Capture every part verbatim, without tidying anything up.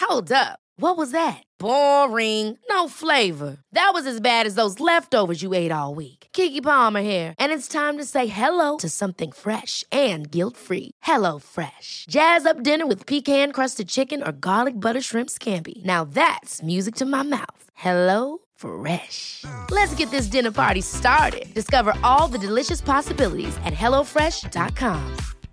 Hold up. What was that? Boring. No flavor. That was as bad as those leftovers you ate all week. Keke Palmer here, and it's time to say hello to something fresh and guilt-free. Hello Fresh. Jazz up dinner with pecan-crusted chicken or garlic butter shrimp scampi. Now that's music to my mouth. Hello Fresh. Let's get this dinner party started. Discover all the delicious possibilities at hello fresh dot com.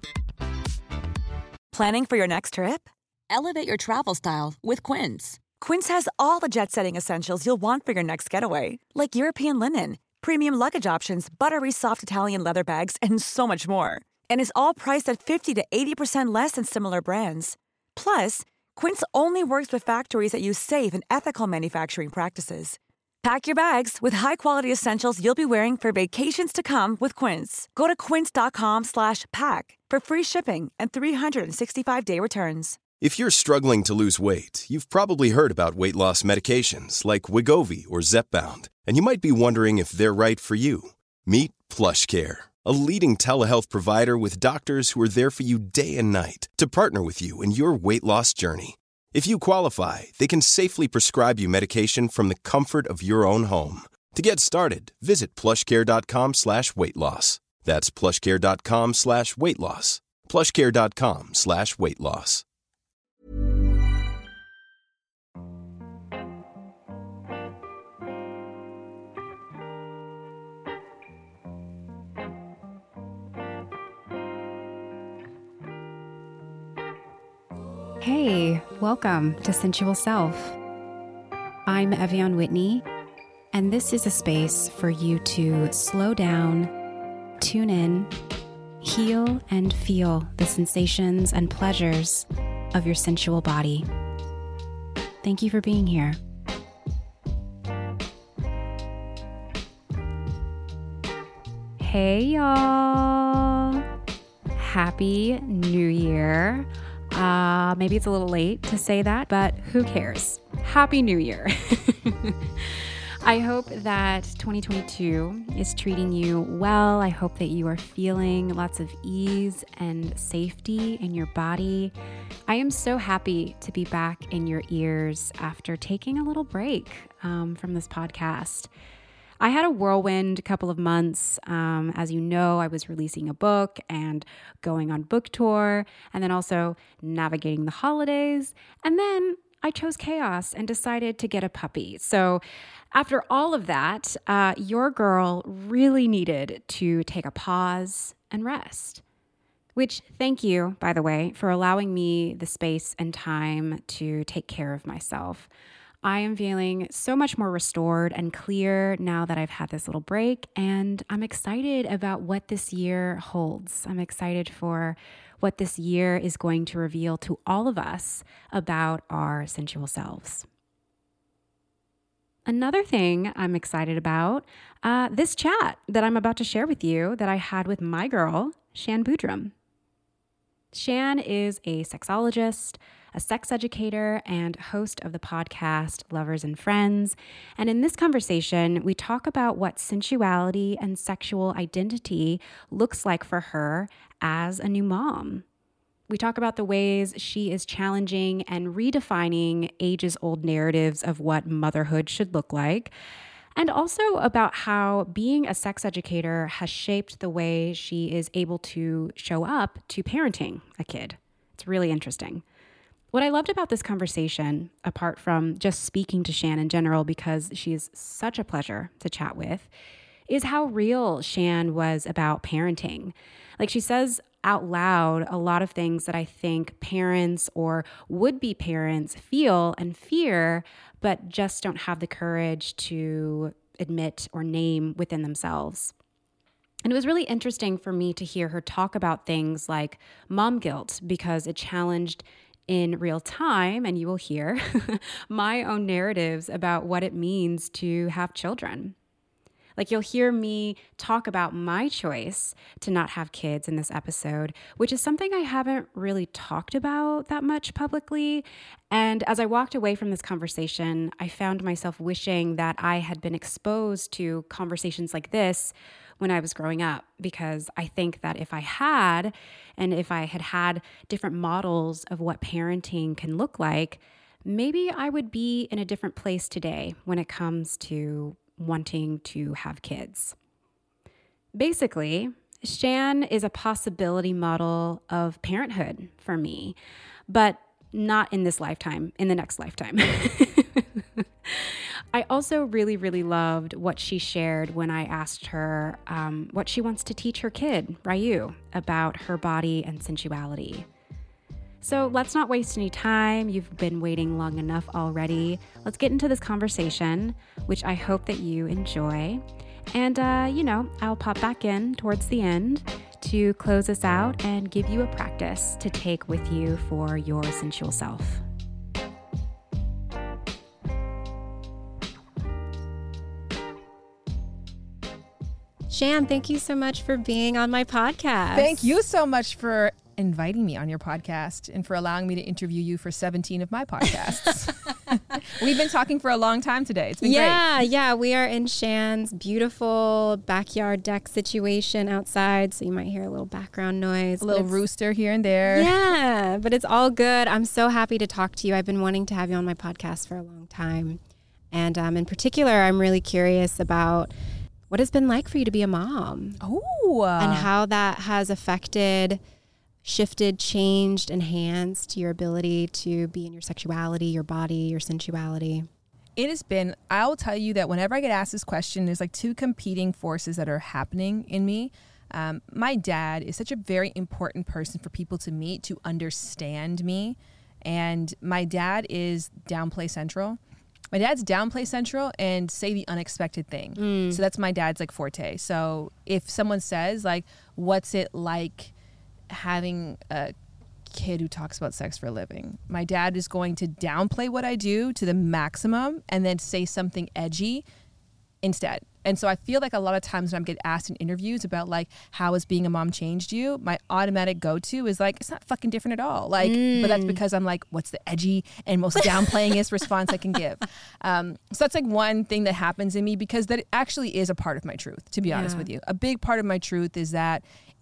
Planning for your next trip? Elevate your travel style with Quince. Quince has all the jet-setting essentials you'll want for your next getaway, like European linen, premium luggage options, buttery soft Italian leather bags, and so much more. And is all priced at fifty to eighty percent less than similar brands. Plus, Quince only works with factories that use safe and ethical manufacturing practices. Pack your bags with high-quality essentials you'll be wearing for vacations to come with Quince. Go to quince.com slash pack for free shipping and three sixty-five day returns. If you're struggling to lose weight, you've probably heard about weight loss medications like Wegovy or Zepbound, and you might be wondering if they're right for you. Meet PlushCare, a leading telehealth provider with doctors who are there for you day and night to partner with you in your weight loss journey. If you qualify, they can safely prescribe you medication from the comfort of your own home. To get started, visit plushcare.com slash weight loss. That's plushcare.com slash weight loss. plushcare.com slash weight loss. Hey, welcome to Sensual Self. I'm Evian Whitney, and this is a space for you to slow down, tune in, heal, and feel the sensations and pleasures of your sensual body. Thank you for being here. Hey, y'all. Happy New Year. Uh, maybe it's a little late to say that, but who cares? Happy New Year. I hope that twenty twenty-two is treating you well. I hope that you are feeling lots of ease and safety in your body. I am so happy to be back in your ears after taking a little break um, from this podcast. I had a whirlwind couple of months. Um, as you know, I was releasing a book and going on book tour, and then also navigating the holidays. And then I chose chaos and decided to get a puppy. So after all of that, uh, your girl really needed to take a pause and rest. Which, thank you, by the way, for allowing me the space and time to take care of myself. I am feeling so much more restored and clear now that I've had this little break, and I'm excited about what this year holds. I'm excited for what this year is going to reveal to all of us about our sensual selves. Another thing I'm excited about, uh, this chat that I'm about to share with you that I had with my girl, Shan Boodram. Shan is a sexologist, a sex educator, and host of the podcast Lovers and Friends. And in this conversation, we talk about what sensuality and sexual identity looks like for her as a new mom. We talk about the ways she is challenging and redefining ages-old narratives of what motherhood should look like, and also about how being a sex educator has shaped the way she is able to show up to parenting a kid. It's really interesting. What I loved about this conversation, apart from just speaking to Shan in general, because she is such a pleasure to chat with, is how real Shan was about parenting. Like, she says out loud a lot of things that I think parents or would-be parents feel and fear, but just don't have the courage to admit or name within themselves. And it was really interesting for me to hear her talk about things like mom guilt, because it challenged in real time, and you will hear my own narratives about what it means to have children. Like, you'll hear me talk about my choice to not have kids in this episode, which is something I haven't really talked about that much publicly. And as I walked away from this conversation, I found myself wishing that I had been exposed to conversations like this when I was growing up, because I think that if I had, and if I had had different models of what parenting can look like, maybe I would be in a different place today when it comes to wanting to have kids. Basically, Shan is a possibility model of parenthood for me, but not in this lifetime, in the next lifetime. I also really, really loved what she shared when I asked her um, what she wants to teach her kid, Ryu, about her body and sensuality. So let's not waste any time. You've been waiting long enough already. Let's get into this conversation, which I hope that you enjoy. And, uh, you know, I'll pop back in towards the end to close us out and give you a practice to take with you for your sensual self. Shan, thank you so much for being on my podcast. Thank you so much for inviting me on your podcast and for allowing me to interview you for seventeen of my podcasts. We've been talking for a long time today. It's been yeah, great. Yeah, we are in Shan's beautiful backyard deck situation outside, so you might hear a little background noise. A little rooster here and there. Yeah, but it's all good. I'm so happy to talk to you. I've been wanting to have you on my podcast for a long time. And um, in particular, I'm really curious about what it's been like for you to be a mom. Oh. Uh, and how that has affected, shifted, changed, enhanced your ability to be in your sexuality, your body, your sensuality. It has been, I'll tell you that whenever I get asked this question, there's like two competing forces that are happening in me. Um, my dad is such a very important person for people to meet, to understand me. And my dad is downplay central. My dad's downplay central and say the unexpected thing. Mm. So that's my dad's like forte. So if someone says like, what's it like having a kid who talks about sex for a living? My dad is going to downplay what I do to the maximum and then say something edgy instead. And so I feel like a lot of times when I get asked in interviews about like, how has being a mom changed you? My automatic go-to is like, it's not fucking different at all. Like, mm. but that's because I'm like, what's the edgy and most downplayingest response I can give? Um, so that's like one thing that happens in me, because that actually is a part of my truth, to be yeah. honest with you. A big part of my truth is that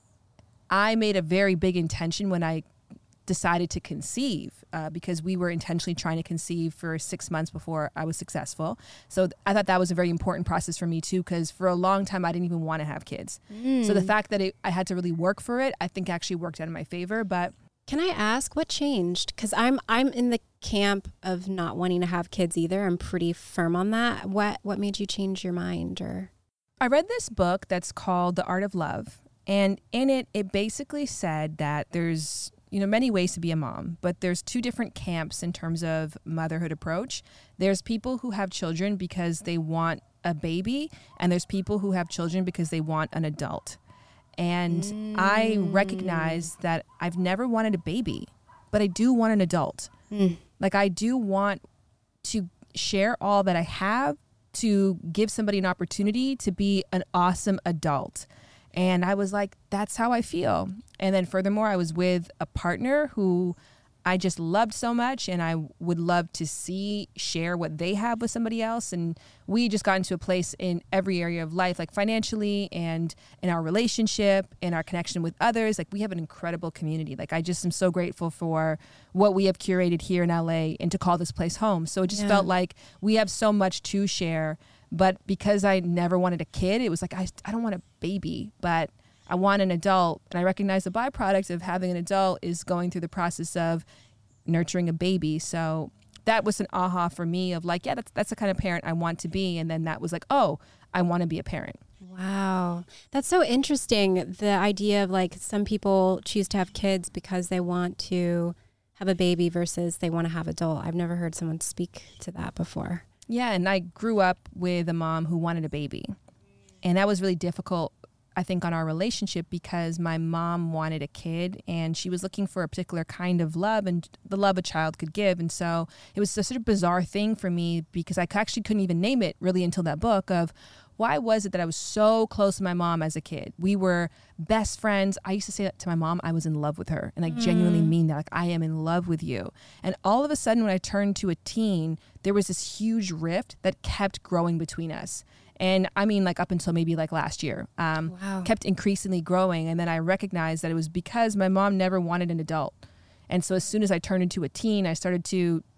I made a very big intention when I decided to conceive, uh, because we were intentionally trying to conceive for six months before I was successful. So th- I thought that was a very important process for me too, because for a long time I didn't even want to have kids. Mm. So the fact that it, I had to really work for it, I think actually worked out in my favor. But can I ask what changed? Because I'm I'm in the camp of not wanting to have kids either. I'm pretty firm on that. What what made you change your mind? Or I read this book that's called The Art of Love, and in it it basically said that there's you know, many ways to be a mom, but there's two different camps in terms of motherhood approach. There's people who have children because they want a baby, and there's people who have children because they want an adult. And mm. I recognize that I've never wanted a baby, but I do want an adult. Mm. Like I do want to share all that I have, to give somebody an opportunity to be an awesome adult. And I was like, that's how I feel. And then furthermore, I was with a partner who I just loved so much, and I would love to see share what they have with somebody else. And we just got into a place in every area of life, like financially and in our relationship, in our connection with others. Like we have an incredible community. Like I just am so grateful for what we have curated here in L A and to call this place home. So it just yeah. felt like we have so much to share. But because I never wanted a kid, it was like, I, I don't want a baby, but I want an adult. And I recognize the byproduct of having an adult is going through the process of nurturing a baby. So that was an aha for me of like, yeah, that's, that's the kind of parent I want to be. And then that was like, oh, I want to be a parent. Wow. That's so interesting. The idea of like some people choose to have kids because they want to have a baby versus they want to have adult. I've never heard someone speak to that before. Yeah, and I grew up with a mom who wanted a baby. And that was really difficult, I think, on our relationship, because my mom wanted a kid and she was looking for a particular kind of love and the love a child could give. And so it was a sort of bizarre thing for me, because I actually couldn't even name it really until that book of why was it that I was so close to my mom as a kid? We were best friends. I used to say that to my mom, I was in love with her. And I mm. genuinely mean that. Like, I am in love with you. And all of a sudden, when I turned to a teen, there was this huge rift that kept growing between us. And I mean, like up until maybe like last year, um, wow. kept increasingly growing. And then I recognized that it was because my mom never wanted an adult. And so as soon as I turned into a teen, I started to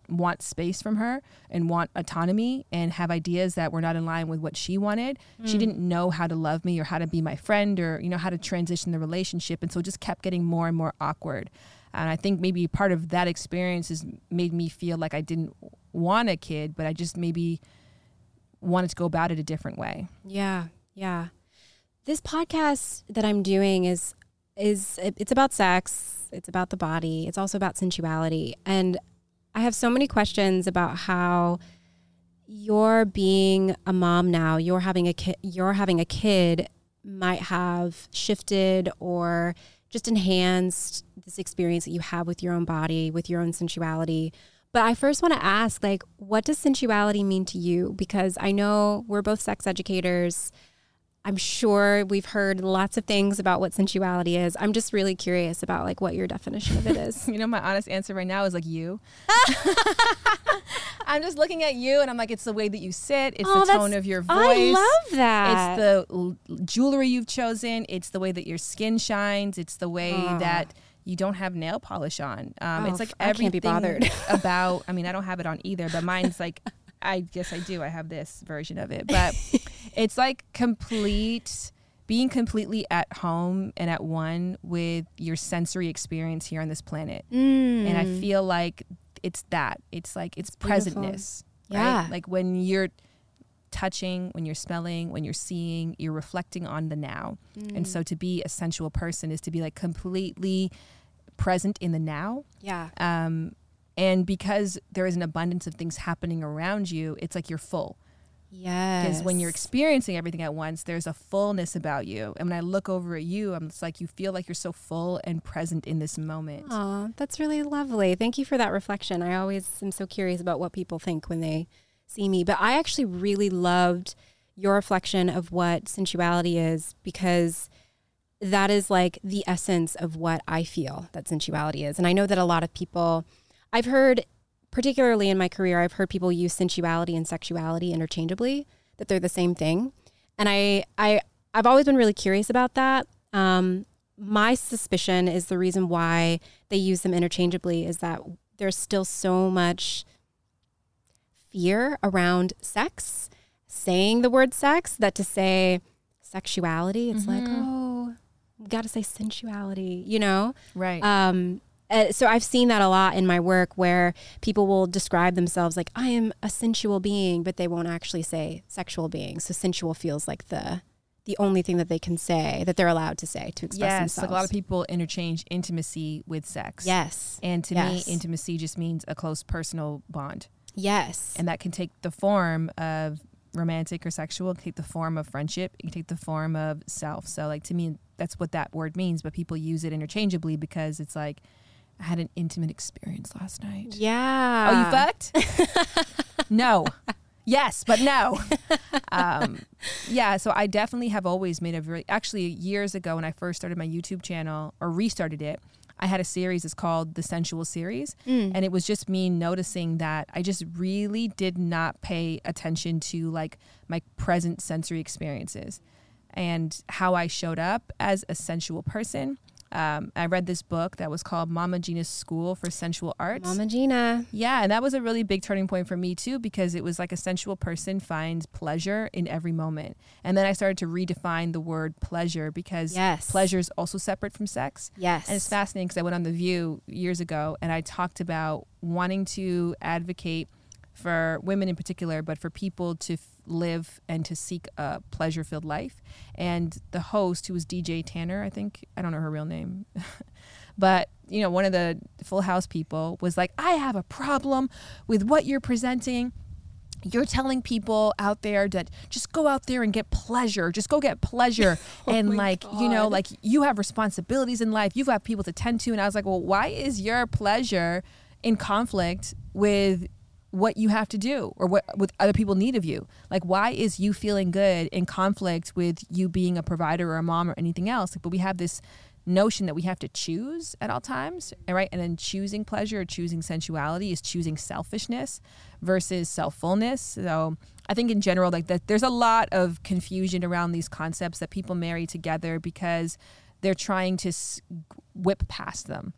want space from her and want autonomy and have ideas that were not in line with what she wanted. Mm. She didn't know how to love me or how to be my friend or, you know, how to transition the relationship. And so it just kept getting more and more awkward. And I think maybe part of that experience has made me feel like I didn't want a kid, but I just maybe wanted to go about it a different way. Yeah. Yeah. This podcast that I'm doing is, is it's about sex. It's about the body. It's also about sensuality. And I have so many questions about how you're being a mom now, you're having a kid, you're having a kid might have shifted or just enhanced this experience that you have with your own body, with your own sensuality. But I first want to ask, like, what does sensuality mean to you? Because I know we're both sex educators. I'm sure we've heard lots of things about what sensuality is. I'm just really curious about like what your definition of it is. You know, my honest answer right now is like you. I'm just looking at you and I'm like, it's the way that you sit. It's oh, the tone of your voice. I love that. It's the l- jewelry you've chosen. It's the way that your skin shines. It's the way oh. that you don't have nail polish on. Um, oh, it's like I everything can't be bothered. about, I mean, I don't have it on either, but mine's like, I guess I do. I have this version of it, but it's like complete, being completely at home and at one with your sensory experience here on this planet. Mm. And I feel like it's that. It's like, it's, it's presentness. Yeah. Right? Like when you're touching, when you're smelling, when you're seeing, you're reflecting on the now. Mm. And so to be a sensual person is to be like completely present in the now. Yeah. Um, And because there is an abundance of things happening around you, it's like you're full. Yes. Because when you're experiencing everything at once, there's a fullness about you. And when I look over at you, I'm just like, you feel like you're so full and present in this moment. Oh, that's really lovely. Thank you for that reflection. I always am so curious about what people think when they see me. But I actually really loved your reflection of what sensuality is, because that is like the essence of what I feel that sensuality is. And I know that a lot of people... I've heard, particularly in my career, I've heard people use sensuality and sexuality interchangeably, that they're the same thing. And I, I, I've always been really curious about that. Um, my suspicion is the reason why they use them interchangeably is that there's still so much fear around sex, saying the word sex, that to say sexuality, it's mm-hmm. like, oh, we got to say sensuality, you know? Right. Um, Uh, so I've seen that a lot in my work, where people will describe themselves like, I am a sensual being, but they won't actually say sexual being. So sensual feels like the the only thing that they can say, that they're allowed to say to express yes, themselves. Like a lot of people interchange intimacy with sex. Yes. And to yes. me, intimacy just means a close personal bond. Yes. And that can take the form of romantic or sexual, it can take the form of friendship, it can take the form of self. So like to me, that's what that word means, but people use it interchangeably because it's like, I had an intimate experience last night. Yeah. Oh, you fucked? No. Yes, but no. Um, yeah, so I definitely have always made a very, actually years ago when I first started my YouTube channel, or restarted it, I had a series, it's called The Sensual Series. Mm. And it was just me noticing that I just really did not pay attention to like my present sensory experiences and how I showed up as a sensual person. Um, I read this book that was called Mama Gina's School for Sensual Arts. Mama Gina. Yeah, and that was a really big turning point for me too, because it was like a sensual person finds pleasure in every moment. And then I started to redefine the word pleasure, because yes. pleasure is also separate from sex. Yes. And it's fascinating because I went on The View years ago and I talked about wanting to advocate for women in particular, but for people to f- live and to seek a pleasure-filled life. And the host, who was D J Tanner, I think, I don't know her real name, but, you know, one of the Full House people was like, I have a problem with what you're presenting. You're telling people out there that just go out there and get pleasure. Just go get pleasure. oh and like, God. you know, like you have responsibilities in life. You've got people to tend to. And I was like, well, why is your pleasure in conflict with what you have to do or what what other people need of you? Like, why is you feeling good in conflict with you being a provider or a mom or anything else? Like, but we have this notion that we have to choose at all times, right? And then choosing pleasure or choosing sensuality is choosing selfishness versus self-fullness. So I think in general, like that, there's a lot of confusion around these concepts that people marry together because they're trying to s- whip past them.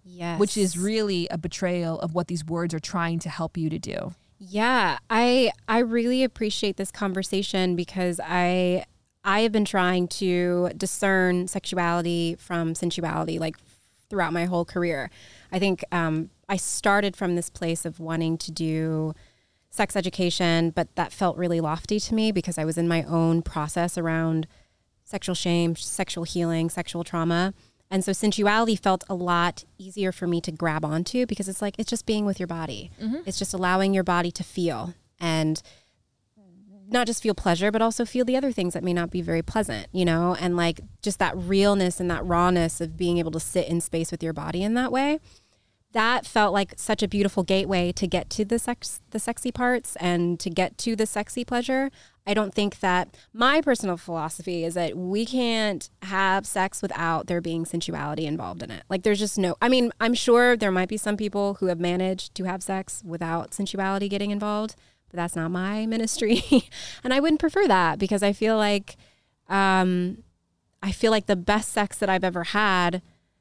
Yes. Which is really a betrayal of what these words are trying to help you to do. Yeah, I I really appreciate this conversation because I I have been trying to discern sexuality from sensuality like throughout my whole career. I think um, I started from this place of wanting to do sex education, but that felt really lofty to me because I was in my own process around sexual shame, sexual healing, sexual trauma. And so sensuality felt a lot easier for me to grab onto because it's like, it's just being with your body. Mm-hmm. It's just allowing your body to feel and not just feel pleasure, but also feel the other things that may not be very pleasant, you know, and like just that realness and that rawness of being able to sit in space with your body in that way. That felt like such a beautiful gateway to get to the sex, the sexy parts and to get to the sexy pleasure. I don't think that my personal philosophy is that we can't have sex without there being sensuality involved in it. Like there's just no, I mean, I'm sure there might be some people who have managed to have sex without sensuality getting involved, but that's not my ministry. And I wouldn't prefer that because I feel like, um, I feel like the best sex that I've ever had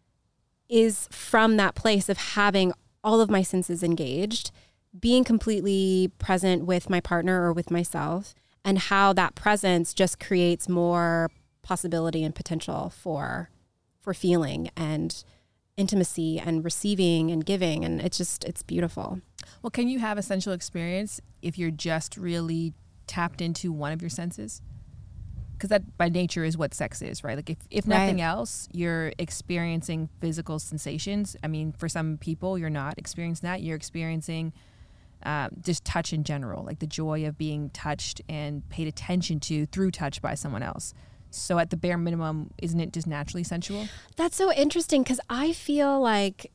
is from that place of having all of my senses engaged, being completely present with my partner or with myself, and how that presence just creates more possibility and potential for for feeling and intimacy and receiving and giving. And it's just, it's beautiful. Well, can you have a sensual experience if you're just really tapped into one of your senses? Because that by nature is what sex is, right? Like if, if nothing Right. else, you're experiencing physical sensations. I mean, for some people, you're not experiencing that. You're experiencing um, just touch in general, like the joy of being touched and paid attention to through touch by someone else. So at the bare minimum, isn't it just naturally sensual? That's so interesting because I feel like,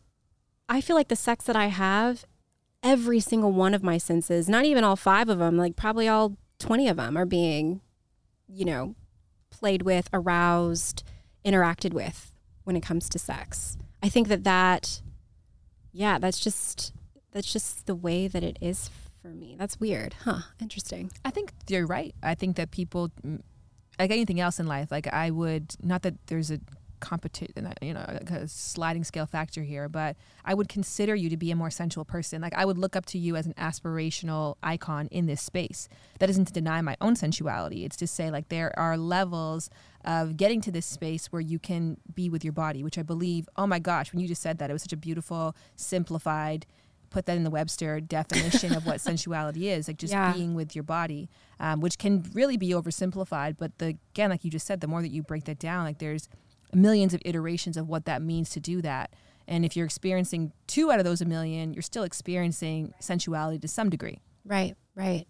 I feel like the sex that I have, every single one of my senses, not even all five of them, like probably all twenty of them are being, you know, played with, aroused, interacted with when it comes to sex. I think that that, yeah, that's just, that's just the way that it is for me. That's weird. Huh. Interesting. I think you're right. I think that people, like anything else in life, like I would, not that there's a competition, you know, like a sliding scale factor here, but I would consider you to be a more sensual person. Like I would look up to you as an aspirational icon in this space. That isn't to deny my own sensuality. It's to say like there are levels of getting to this space where you can be with your body, which I believe, oh my gosh, when you just said that, it was such a beautiful, simplified, put that in the Webster definition of what sensuality is, like just Yeah. being with your body, um, which can really be oversimplified. But the, again, like you just said, the more that you break that down, like there's millions of iterations of what that means to do that. And if you're experiencing two out of those a million, you're still experiencing sensuality to some degree. Right, right.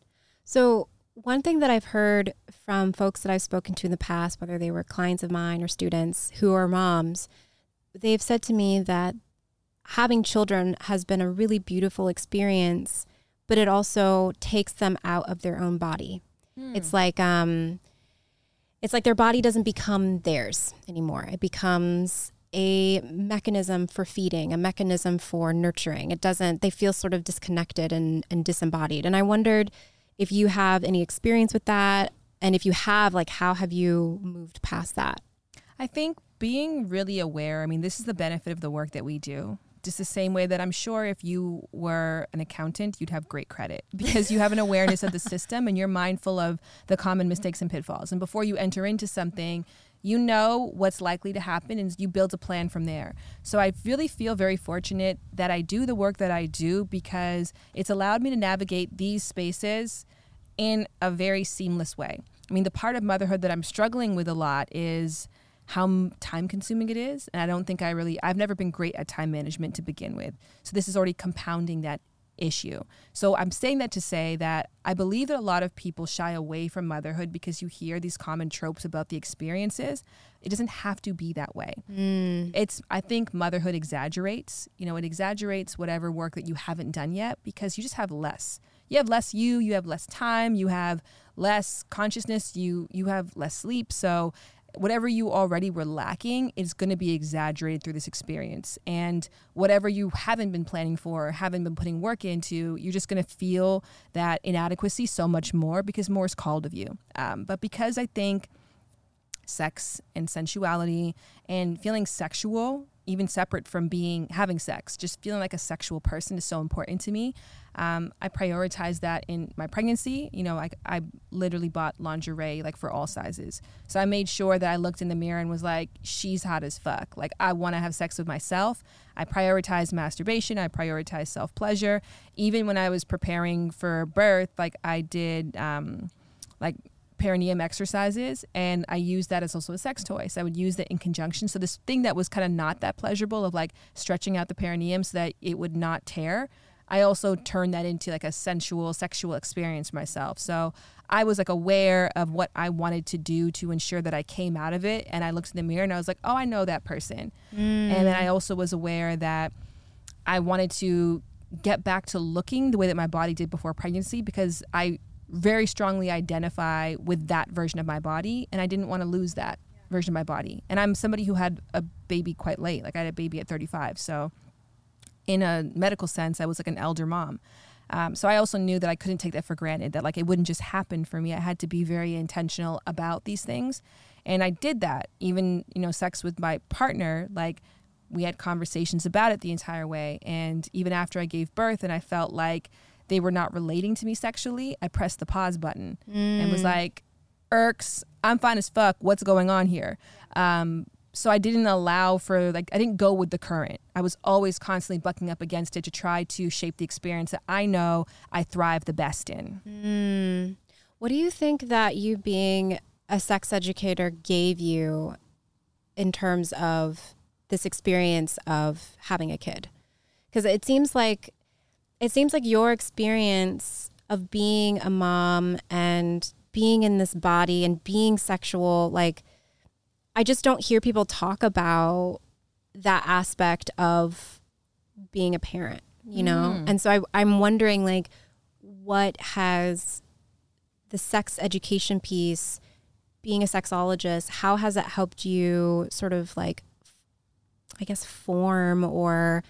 So one thing that I've heard from folks that I've spoken to in the past, whether they were clients of mine or students who are moms, they've said to me that having children has been a really beautiful experience, but it also takes them out of their own body. Hmm. It's like, um, it's like their body doesn't become theirs anymore. It becomes a mechanism for feeding, a mechanism for nurturing. It doesn't, they feel sort of disconnected and, and disembodied. And I wondered if you have any experience with that. And if you have, like, how have you moved past that? I think being really aware, I mean, this is the benefit of the work that we do. Just the same way that I'm sure if you were an accountant, you'd have great credit because you have an awareness of the system and you're mindful of the common mistakes and pitfalls. And before you enter into something, you know what's likely to happen and you build a plan from there. So I really feel very fortunate that I do the work that I do because it's allowed me to navigate these spaces in a very seamless way. I mean, the part of motherhood that I'm struggling with a lot is how time consuming it is. And I don't think I really, I've never been great at time management to begin with. So this is already compounding that issue. So I'm saying that to say that I believe that a lot of people shy away from motherhood because you hear these common tropes about the experiences. It doesn't have to be that way. Mm. It's, I think motherhood exaggerates, you know, it exaggerates whatever work that you haven't done yet because you just have less. You have less you, you have less time, you have less consciousness, you you have less sleep. So whatever you already were lacking is going to be exaggerated through this experience. And whatever you haven't been planning for or haven't been putting work into, you're just going to feel that inadequacy so much more because more is called of you. Um, but because I think sex and sensuality and feeling sexual, even separate from being having sex. Just feeling like a sexual person is so important to me. Um, I prioritize that in my pregnancy. You know, I, I literally bought lingerie like for all sizes. So I made sure that I looked in the mirror and was like, she's hot as fuck. Like, I want to have sex with myself. I prioritize masturbation. I prioritize self-pleasure. Even when I was preparing for birth, like I did um, like perineum exercises, and I used that as also a sex toy. So I would use that in conjunction. So this thing that was kind of not that pleasurable of like stretching out the perineum so that it would not tear, I also turned that into like a sensual, sexual experience for myself. So I was like aware of what I wanted to do to ensure that I came out of it. And I looked in the mirror and I was like, oh, I know that person. Mm. And then I also was aware that I wanted to get back to looking the way that my body did before pregnancy, because I very strongly identify with that version of my body. And I didn't want to lose that version of my body. And I'm somebody who had a baby quite late. Like I had a baby at thirty-five. So in a medical sense, I was like an elder mom. Um, so I also knew that I couldn't take that for granted, that like it wouldn't just happen for me. I had to be very intentional about these things. And I did that. Even, you know, sex with my partner, like we had conversations about it the entire way. And even after I gave birth and I felt like they were not relating to me sexually, I pressed the pause button mm. and was like, irks, I'm fine as fuck. What's going on here? Um, So I didn't allow for, like, I didn't go with the current. I was always constantly bucking up against it to try to shape the experience that I know I thrive the best in. Mm. What do you think that you being a sex educator gave you in terms of this experience of having a kid? Because it seems like, it seems like your experience of being a mom and being in this body and being sexual, like, I just don't hear people talk about that aspect of being a parent, you know? Mm. And so I, I'm wondering, like, what has the sex education piece, being a sexologist, how has that helped you sort of like, I guess, form or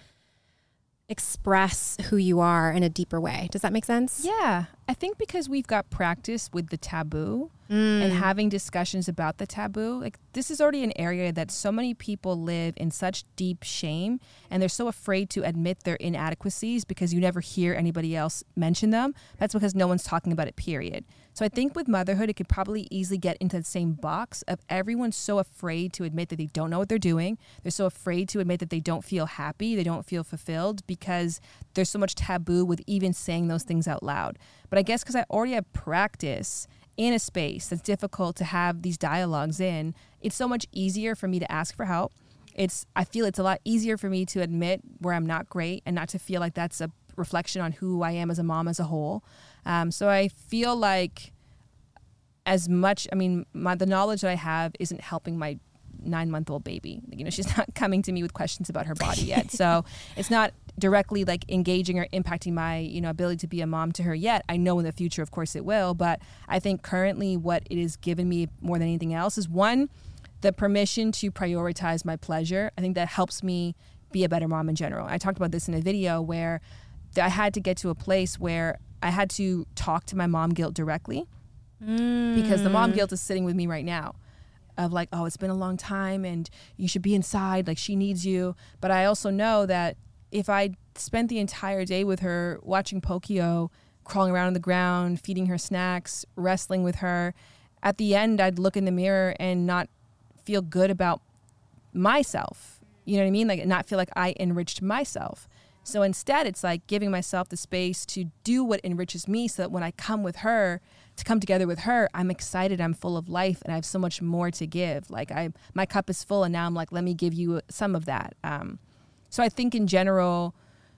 express who you are in a deeper way? Does that make sense? Yeah. I think because we've got practice with the taboo mm. and having discussions about the taboo, like this is already an area that so many people live in such deep shame, and they're so afraid to admit their inadequacies because you never hear anybody else mention them. That's because no one's talking about it, period. So I think with motherhood, it could probably easily get into the same box of everyone's so afraid to admit that they don't know what they're doing. They're so afraid to admit that they don't feel happy, they don't feel fulfilled, because there's so much taboo with even saying those things out loud. But I guess because I already have practice in a space that's difficult to have these dialogues in, it's so much easier for me to ask for help. It's I feel it's a lot easier for me to admit where I'm not great and not to feel like that's a reflection on who I am as a mom as a whole. Um, so I feel like as much, I mean, my, the knowledge that I have isn't helping my nine-month-old baby. You know, she's not coming to me with questions about her body yet. So it's not directly like engaging or impacting my, you know, ability to be a mom to her yet. I know in the future, of course, it will. But I think currently what it has given me more than anything else is, one, the permission to prioritize my pleasure. I think that helps me be a better mom in general. I talked about this in a video where I had to get to a place where I had to talk to my mom guilt directly mm. because the mom guilt is sitting with me right now of like, oh, it's been a long time and you should be inside, like she needs you. But I also know that if I spent the entire day with her watching Pokio, crawling around on the ground, feeding her snacks, wrestling with her, at the end I'd look in the mirror and not feel good about myself. You know what I mean? Like not feel like I enriched myself. So instead, it's like giving myself the space to do what enriches me so that when I come with her, to come together with her, I'm excited, I'm full of life, and I have so much more to give. Like I, my cup is full, and now I'm like, let me give you some of that. Um, so I think in general,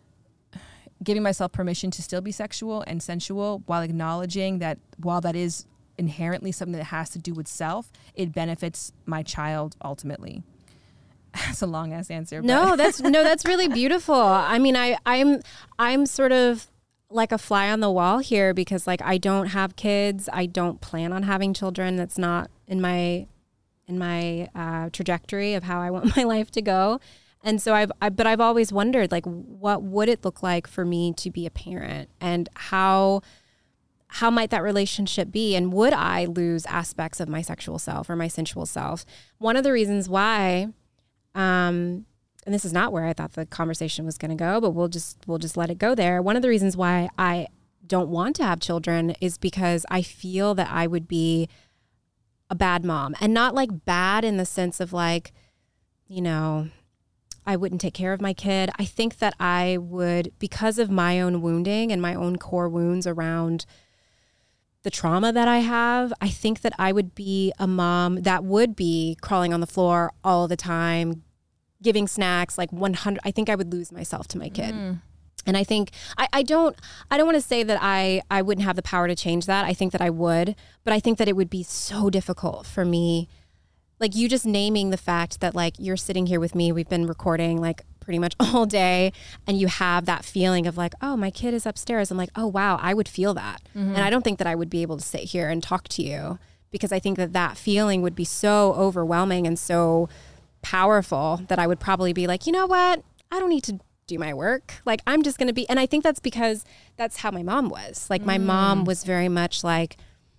giving myself permission to still be sexual and sensual while acknowledging that while that is inherently something that has to do with self, it benefits my child ultimately. That's a long ass answer. No, but. that's no, that's really beautiful. I mean, I, I'm, I'm sort of like a fly on the wall here because like I don't have kids. I don't plan on having children. That's not in my, in my uh, trajectory of how I want my life to go. And so I've, I, but I've always wondered like, what would it look like for me to be a parent, and how, how might that relationship be? And would I lose aspects of my sexual self or my sensual self? One of the reasons why Um, and this is not where I thought the conversation was going to go, but we'll just we'll just let it go there. One of the reasons why I don't want to have children is because I feel that I would be a bad mom, and not like bad in the sense of like, you know, I wouldn't take care of my kid. I think that I would, because of my own wounding and my own core wounds around the trauma that I have, I think that I would be a mom that would be crawling on the floor all the time, giving snacks, like one hundred. I think I would lose myself to my kid. Mm. And I think I, I don't I don't want to say that I, I wouldn't have the power to change that. I think that I would, but I think that it would be so difficult for me. Like you just naming the fact that like you're sitting here with me, we've been recording like pretty much all day, and you have that feeling of like, oh, my kid is upstairs. I'm like, oh, wow, I would feel that. Mm-hmm. And I don't think that I would be able to sit here and talk to you, because I think that that feeling would be so overwhelming and so powerful that I would probably be like, you know what? I don't need to do my work. Like, I'm just going to be, and I think that's because that's how my mom was. Like my mm. mom was very much like,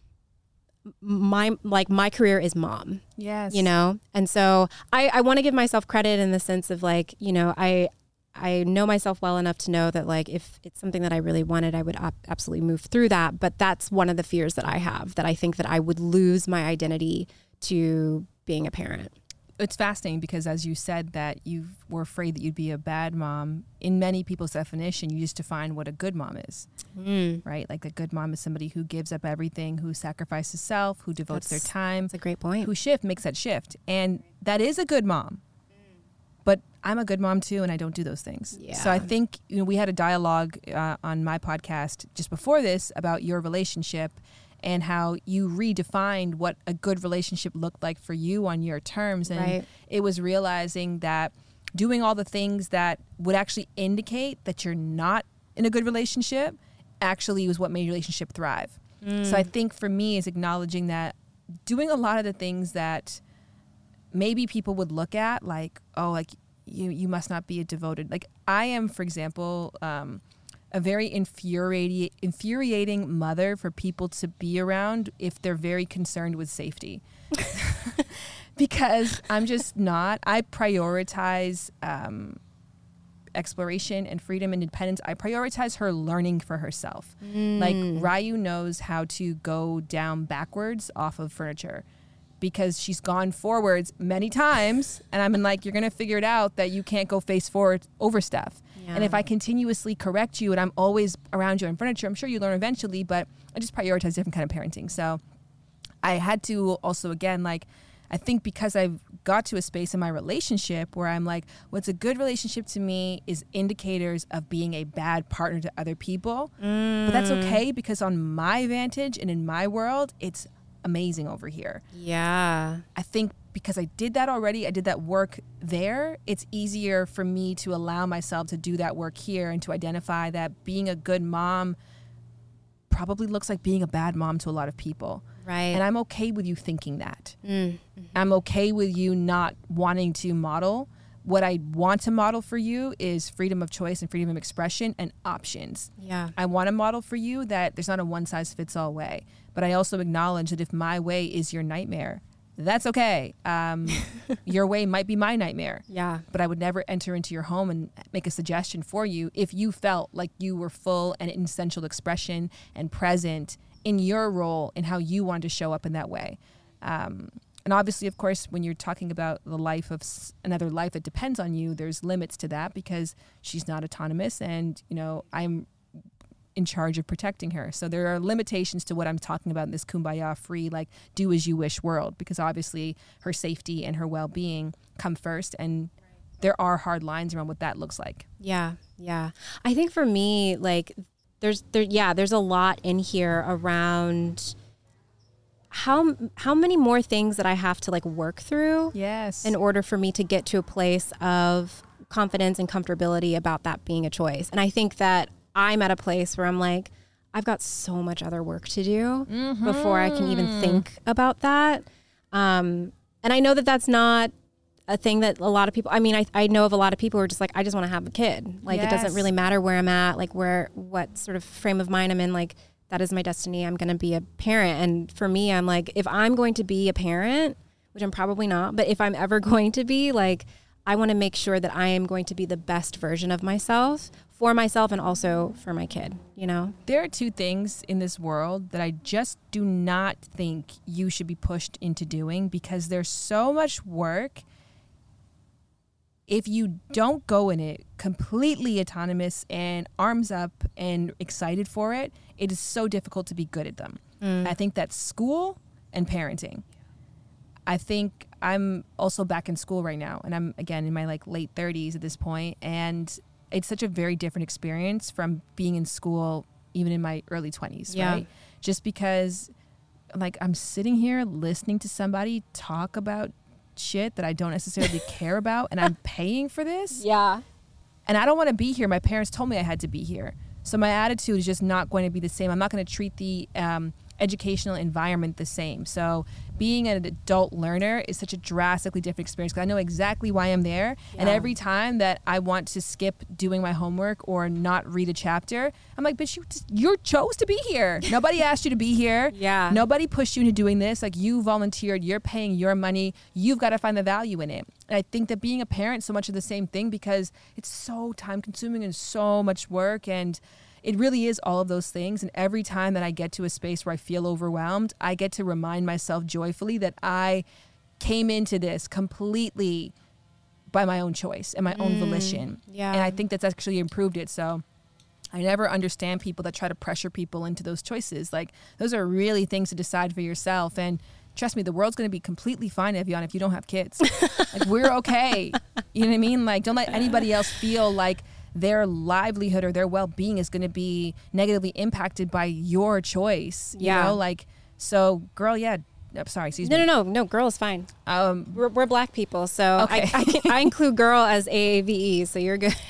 my like my career is mom. Yes. You know? And so I, I want to give myself credit in the sense of like, you know, I I know myself well enough to know that like if it's something that I really wanted, I would op- absolutely move through that. But that's one of the fears that I have, that I think that I would lose my identity to being a parent. It's fascinating because, as you said, that you were afraid that you'd be a bad mom. In many people's definition, you just define what a good mom is, mm. right? Like a good mom is somebody who gives up everything, who sacrifices self, who devotes that's, their time. That's a great point. Who shift, makes that shift. And that is a good mom. But I'm a good mom too, and I don't do those things. Yeah. So I think, you know, we had a dialogue uh, on my podcast just before this about your relationship and how you redefined what a good relationship looked like for you on your terms. And right. it was realizing that doing all the things that would actually indicate that you're not in a good relationship actually was what made your relationship thrive. Mm. So I think for me is acknowledging that doing a lot of the things that maybe people would look at like, oh, like you, you must not be a devoted, like I am, for example, um, a very infuriating, infuriating mother for people to be around if they're very concerned with safety. Because I'm just not. I prioritize um, exploration and freedom and independence. I prioritize her learning for herself. Mm. Like Ryu knows how to go down backwards off of furniture, because she's gone forwards many times, and I'm in like, you're going to figure it out that you can't go face forward over stuff. Yeah. And if I continuously correct you and I'm always around you on furniture, I'm sure you learn eventually, but I just prioritize different kind of parenting. So I had to also, again, like, I think because I've got to a space in my relationship where I'm like, what's a good relationship to me is indicators of being a bad partner to other people. Mm. But that's okay, because on my vantage and in my world, it's amazing over here. Yeah. I think because I did that already, I did that work there, it's easier for me to allow myself to do that work here and to identify that being a good mom probably looks like being a bad mom to a lot of people. Right. And I'm okay with you thinking that. Mm. Mm-hmm. I'm okay with you not wanting to model. What I want to model for you is freedom of choice and freedom of expression and options. Yeah. I want to model for you that there's not a one size fits all way. But I also acknowledge that if my way is your nightmare, that's okay. Um, your way might be my nightmare. Yeah. But I would never enter into your home and make a suggestion for you if you felt like you were full and in essential expression and present in your role and how you wanted to show up in that way. Um, and obviously, of course, when you're talking about the life of s- another life that depends on you, there's limits to that because she's not autonomous, and, you know, I'm in charge of protecting her. So there are limitations to what I'm talking about in this kumbaya free, like do as you wish world, because obviously her safety and her well-being come first, and there are hard lines around what that looks like. Yeah. Yeah. I think for me, like there's there, yeah, there's a lot in here around how, how many more things that I have to like work through. Yes. In order for me to get to a place of confidence and comfortability about that being a choice. And I think that I'm at a place where I'm like, I've got so much other work to do mm-hmm. before I can even think about that. Um, and I know that that's not a thing that a lot of people, I mean, I, I know of a lot of people who are just like, I just want to have a kid. Like, yes. It doesn't really matter where I'm at, like where, what sort of frame of mind I'm in, like that is my destiny. I'm going to be a parent. And for me, I'm like, if I'm going to be a parent, which I'm probably not, but if I'm ever going to be, like, I want to make sure that I am going to be the best version of myself for myself and also for my kid, you know? There are two things in this world that I just do not think you should be pushed into doing because there's so much work. If you don't go in it completely autonomous and arms up and excited for it, it is so difficult to be good at them. Mm. I think that's school and parenting. I think I'm also back in school right now, and I'm, again, in my like late thirties at this point, and it's such a very different experience from being in school even in my early twenties, yeah. right? Just because like I'm sitting here listening to somebody talk about shit that I don't necessarily care about, and I'm paying for this. Yeah. And I don't want to be here. My parents told me I had to be here. So my attitude is just not going to be the same. I'm not going to treat the um, educational environment the same. So being an adult learner is such a drastically different experience because I know exactly why I'm there. Yeah. And every time that I want to skip doing my homework or not read a chapter, I'm like, bitch, you, you chose to be here. Nobody asked you to be here. Yeah. Nobody pushed you into doing this. Like, you volunteered, you're paying your money. You've got to find the value in it. And I think that being a parent is so much of the same thing because it's so time consuming and so much work, and it really is all of those things. And every time that I get to a space where I feel overwhelmed, I get to remind myself joyfully that I came into this completely by my own choice and my own mm, volition. Yeah. And I think that's actually improved it. So I never understand people that try to pressure people into those choices. Like, those are really things to decide for yourself. And trust me, the world's going to be completely fine, Evian, if you don't have kids. Like, we're okay. You know what I mean? Like, don't let anybody else feel like their livelihood or their well-being is going to be negatively impacted by your choice. You yeah. know, like, so girl, yeah. I'm sorry, excuse no, me. No, no, no, girl is fine. Um, we're, we're black people, so okay. I, I, can, I include girl as A A V E, so you're good.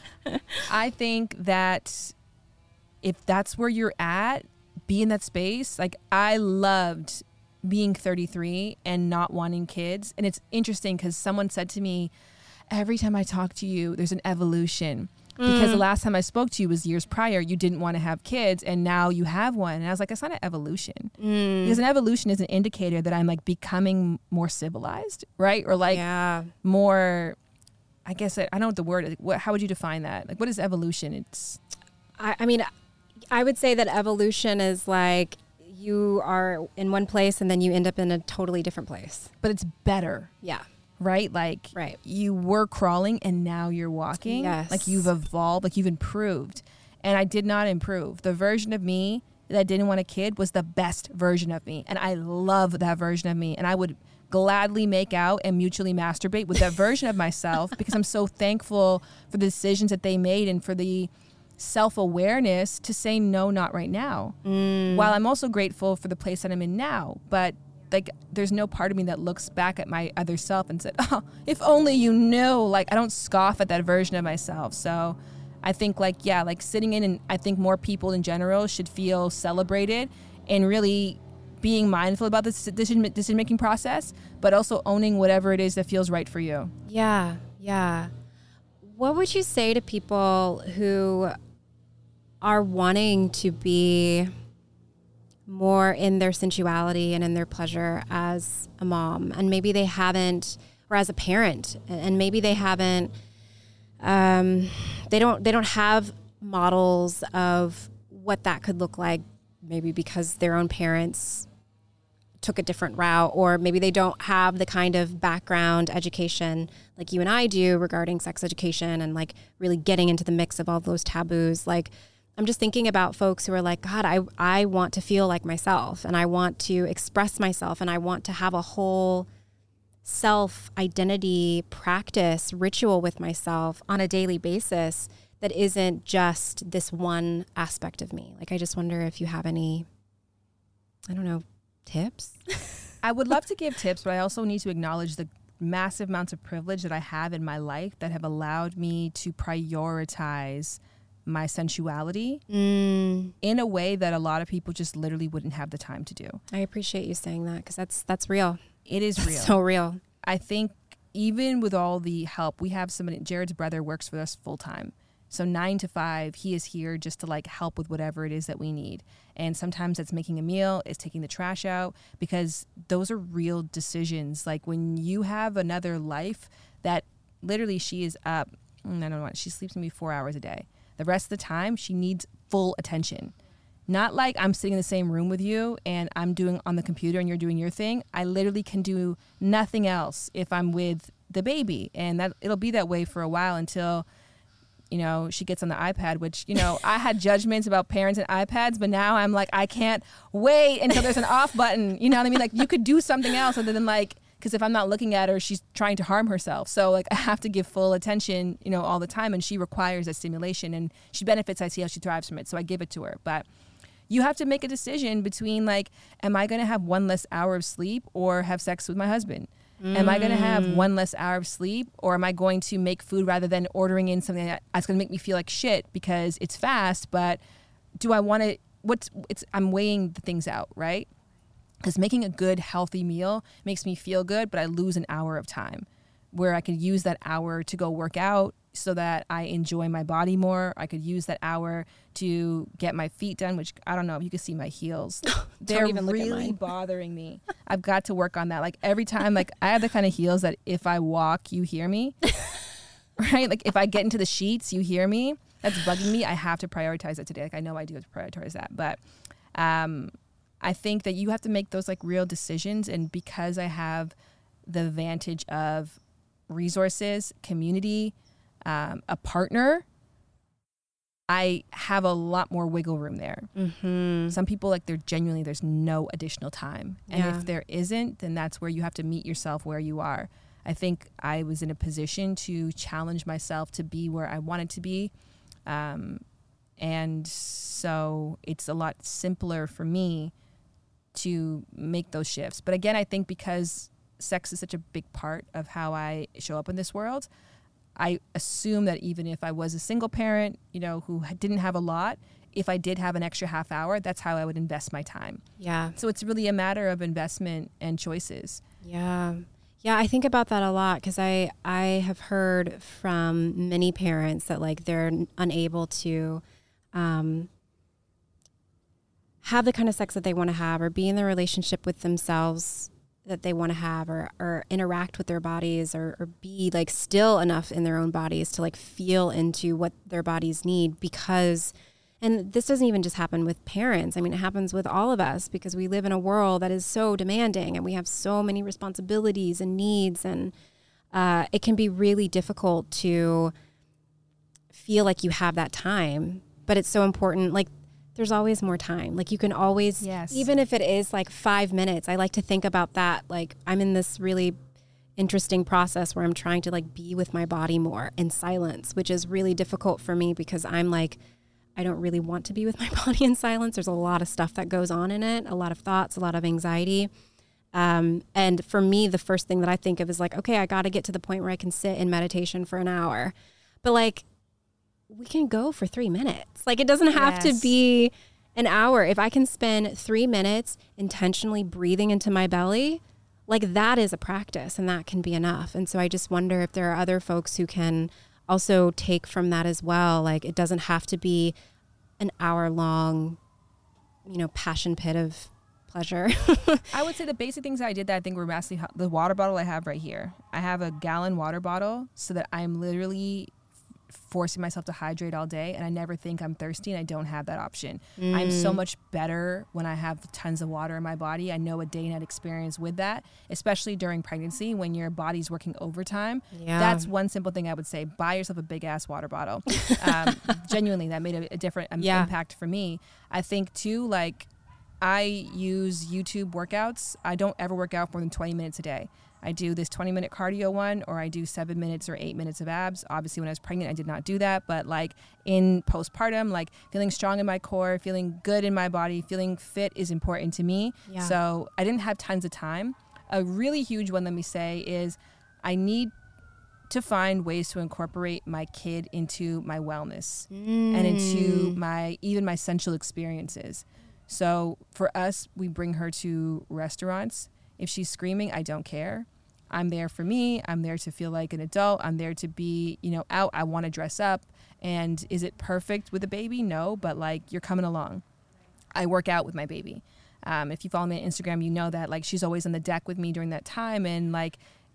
I think that if that's where you're at, be in that space. Like, I loved being thirty-three and not wanting kids. And it's interesting because someone said to me, every time I talk to you, there's an evolution. Because mm. the last time I spoke to you was years prior. You didn't want to have kids, and now you have one. And I was like, it's not an evolution. Mm. Because an evolution is an indicator that I'm like becoming more civilized, right? Or like yeah. more, I guess, I, I don't know what the word is. What, how would you define that? Like, what is evolution? It's, I, I mean, I would say that evolution is like you are in one place and then you end up in a totally different place. But it's better. Yeah. Right? Like, right. you were crawling and now you're walking. Yes. Like, you've evolved, like you've improved. And I did not improve. The version of me that didn't want a kid was the best version of me. And I love that version of me. And I would gladly make out and mutually masturbate with that version of myself because I'm so thankful for the decisions that they made and for the self-awareness to say no, not right now. Mm. While I'm also grateful for the place that I'm in now. But like, there's no part of me that looks back at my other self and said, oh, if only you knew. Like, I don't scoff at that version of myself. So I think, like, yeah, like sitting in, and I think more people in general should feel celebrated and really being mindful about this decision, decision-making process, but also owning whatever it is that feels right for you. Yeah, yeah. What would you say to people who are wanting to be more in their sensuality and in their pleasure as a mom, and maybe they haven't, or as a parent, and maybe they haven't, um, they don't, they don't have models of what that could look like, maybe because their own parents took a different route, or maybe they don't have the kind of background education like you and I do regarding sex education and like really getting into the mix of all those taboos. Like, I'm just thinking about folks who are like, God, I, I want to feel like myself, and I want to express myself, and I want to have a whole self-identity practice ritual with myself on a daily basis that isn't just this one aspect of me. Like, I just wonder if you have any, I don't know, tips? I would love to give tips, but I also need to acknowledge the massive amounts of privilege that I have in my life that have allowed me to prioritize my sensuality mm. in a way that a lot of people just literally wouldn't have the time to do. I appreciate you saying that because that's that's real. It is real. That's so real. I think even with all the help, we have somebody, Jared's brother works for us full time. So nine to five, he is here just to like help with whatever it is that we need. And sometimes it's making a meal, it's taking the trash out, because those are real decisions. Like, when you have another life that literally she is up, I don't know, she sleeps maybe four hours a day. The rest of the time, she needs full attention. Not like I'm sitting in the same room with you and I'm doing on the computer and you're doing your thing. I literally can do nothing else if I'm with the baby. And that it'll be that way for a while until, you know, she gets on the iPad, which, you know, I had judgments about parents and iPads, but now I'm like, I can't wait until there's an off button. You know what I mean? Like, you could do something else other than like, because if I'm not looking at her, she's trying to harm herself. So like I have to give full attention, you know, all the time. And she requires that stimulation and she benefits. I see how she thrives from it. So I give it to her. But you have to make a decision between like, am I going to have one less hour of sleep or have sex with my husband? Mm. Am I going to have one less hour of sleep or am I going to make food rather than ordering in something that's going to make me feel like shit because it's fast? But do I want to, what's, it's, I'm weighing the things out, right? Because making a good, healthy meal makes me feel good, but I lose an hour of time where I could use that hour to go work out so that I enjoy my body more. I could use that hour to get my feet done, which I don't know if you can see my heels. They're really bothering me. I've got to work on that. Like every time, like I have the kind of heels that if I walk, you hear me, right? Like if I get into the sheets, you hear me. That's bugging me. I have to prioritize that today. Like I know I do have to prioritize that, but um, I think that you have to make those like real decisions. And because I have the advantage of resources, community, um, a partner, I have a lot more wiggle room there. Mm-hmm. Some people like they're genuinely, there's no additional time. And yeah. if there isn't, then that's where you have to meet yourself where you are. I think I was in a position to challenge myself to be where I wanted to be. Um, and so it's a lot simpler for me to make those shifts. But again, I think because sex is such a big part of how I show up in this world, I assume that even if I was a single parent, you know, who didn't have a lot, if I did have an extra half hour, that's how I would invest my time. Yeah. So it's really a matter of investment and choices. Yeah. Yeah, I think about that a lot because I, I have heard from many parents that like they're unable to um, have the kind of sex that they want to have or be in the relationship with themselves that they want to have or, or interact with their bodies or, or be like still enough in their own bodies to like feel into what their bodies need because, and this doesn't even just happen with parents. I mean, it happens with all of us because we live in a world that is so demanding and we have so many responsibilities and needs and uh, it can be really difficult to feel like you have that time, but it's so important. Like there's always more time. Like you can always, yes. even if it is like five minutes, I like to think about that. Like I'm in this really interesting process where I'm trying to like be with my body more in silence, which is really difficult for me because I'm like, I don't really want to be with my body in silence. There's a lot of stuff that goes on in it, a lot of thoughts, a lot of anxiety. Um, and for me, the first thing that I think of is like, okay, I got to get to the point where I can sit in meditation for an hour. But like, we can go for three minutes. Like it doesn't have yes. to be an hour. If I can spend three minutes intentionally breathing into my belly, like that is a practice and that can be enough. And so I just wonder if there are other folks who can also take from that as well. Like it doesn't have to be an hour long, you know, passion pit of pleasure. I would say the basic things I did that I think were massively, the water bottle I have right here. I have a gallon water bottle so that I'm literally forcing myself to hydrate all day and I never think I'm thirsty and I don't have that option. Mm. I'm so much better when I have tons of water in my body. I know a day night experience with that, especially during pregnancy when your body's working overtime. Yeah. That's one simple thing I would say. Buy yourself a big ass water bottle. um, genuinely, that made a, a different um, yeah. impact for me. I think too, like I use YouTube workouts. I don't ever work out more than twenty minutes a day. I do this twenty minute cardio one or I do seven minutes or eight minutes of abs. Obviously when I was pregnant, I did not do that, but like in postpartum, like feeling strong in my core, feeling good in my body, feeling fit is important to me. Yeah. So I didn't have tons of time. A really huge one, let me say, is I need to find ways to incorporate my kid into my wellness mm. and into my, even my sensual experiences. So for us, we bring her to restaurants. If she's screaming, I don't care. I'm there for me. I'm there to feel like an adult. I'm there to be, you know, out. I want to dress up. And is it perfect with a baby? No, but like you're coming along. I work out with my baby. Um, if you follow me on Instagram, you know that like she's always on the deck with me during that time. And like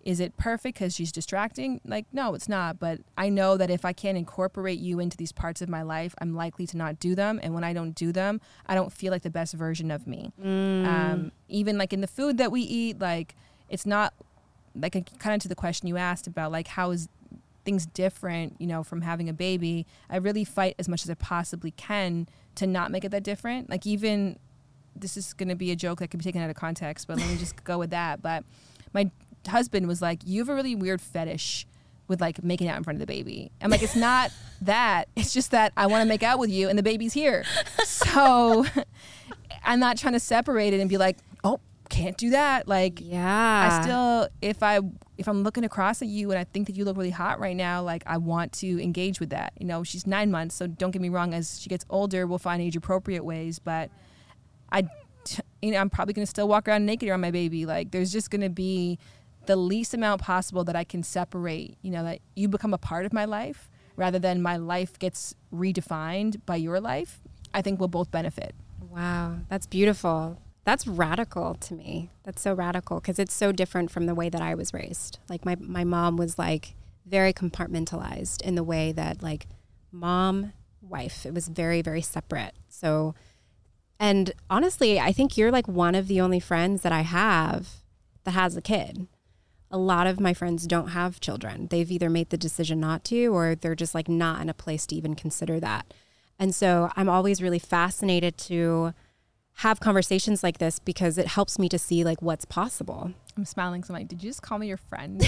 Is it perfect because she's distracting? Like, no, it's not. But I know that if I can't incorporate you into these parts of my life, I'm likely to not do them. And when I don't do them, I don't feel like the best version of me. Mm. Um, even like in the food that we eat, like it's not like a, kind of to the question you asked about like how is things different, you know, from having a baby. I really fight as much as I possibly can to not make it that different. Like even, this is going to be a joke that could be taken out of context, but let me just go with that. But my husband was like, you have a really weird fetish with like making out in front of the baby. I'm like, it's not that. It's just that I want to make out with you and the baby's here. So I'm not trying to separate it and be like, oh, can't do that. Like, yeah, I still, if I, if I'm looking across at you and I think that you look really hot right now, like I want to engage with that. You know, she's nine months. So don't get me wrong. As she gets older, we'll find age appropriate ways, but I, you know, I'm probably going to still walk around naked around my baby. Like there's just going to be the least amount possible that I can separate, you know, that you become a part of my life rather than my life gets redefined by your life. I think we'll both benefit. Wow, that's beautiful. That's radical to me. That's so radical because it's so different from the way that I was raised. Like my, my mom was like very compartmentalized in the way that like mom, wife, it was very, very separate. So, and honestly, I think you're like one of the only friends that I have that has a kid. A lot of my friends don't have children. They've either made the decision not to, or they're just like not in a place to even consider that. And so I'm always really fascinated to have conversations like this because it helps me to see like what's possible. I'm smiling. So I'm like, did you just call me your friend?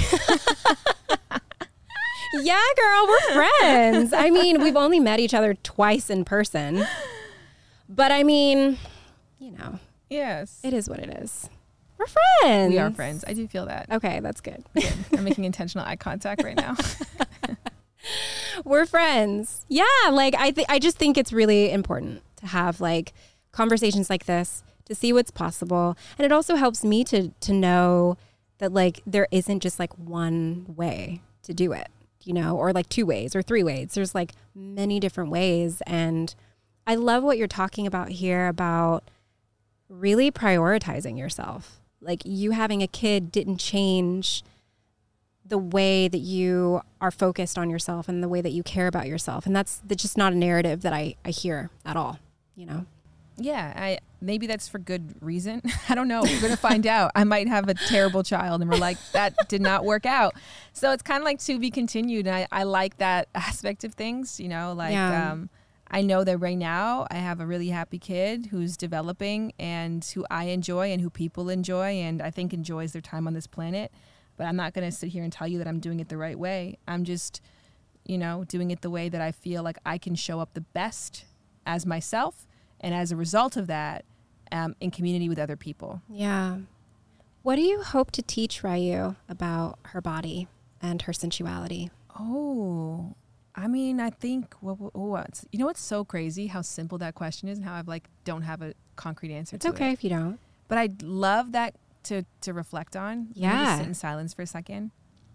Yeah, girl, we're friends. I mean, we've only met each other twice in person, but I mean, you know, yes, it is what it is. We're friends. We are friends. I do feel that. Okay, that's good. good. I'm making intentional eye contact right now. We're friends. Yeah, like I think I just think it's really important to have like conversations like this to see what's possible, and it also helps me to to know that like there isn't just like one way to do it, you know, or like two ways or three ways. There's like many different ways, and I love what you're talking about here about really prioritizing yourself. Like you having a kid didn't change the way that you are focused on yourself and the way that you care about yourself. And that's, that's just not a narrative that I, I hear at all, you know? Yeah, I maybe that's for good reason. I don't know. We're going to find out. I might have a terrible child and we're like, that did not work out. So it's kind of like to be continued. And I, I like that aspect of things, you know, like yeah. um, I know that right now I have a really happy kid who's developing and who I enjoy and who people enjoy and I think enjoys their time on this planet. But I'm not going to sit here and tell you that I'm doing it the right way. I'm just, you know, doing it the way that I feel like I can show up the best as myself. And as a result of that, um, in community with other people. Yeah. What do you hope to teach Ryu about her body and her sensuality? Oh, I mean, I think, what, what, what's, you know what's so crazy? How simple that question is and how I've like, don't have a concrete answer it's to it. It's okay if you don't. But I'd love that to, to reflect on. Yeah. Just sit in silence for a second.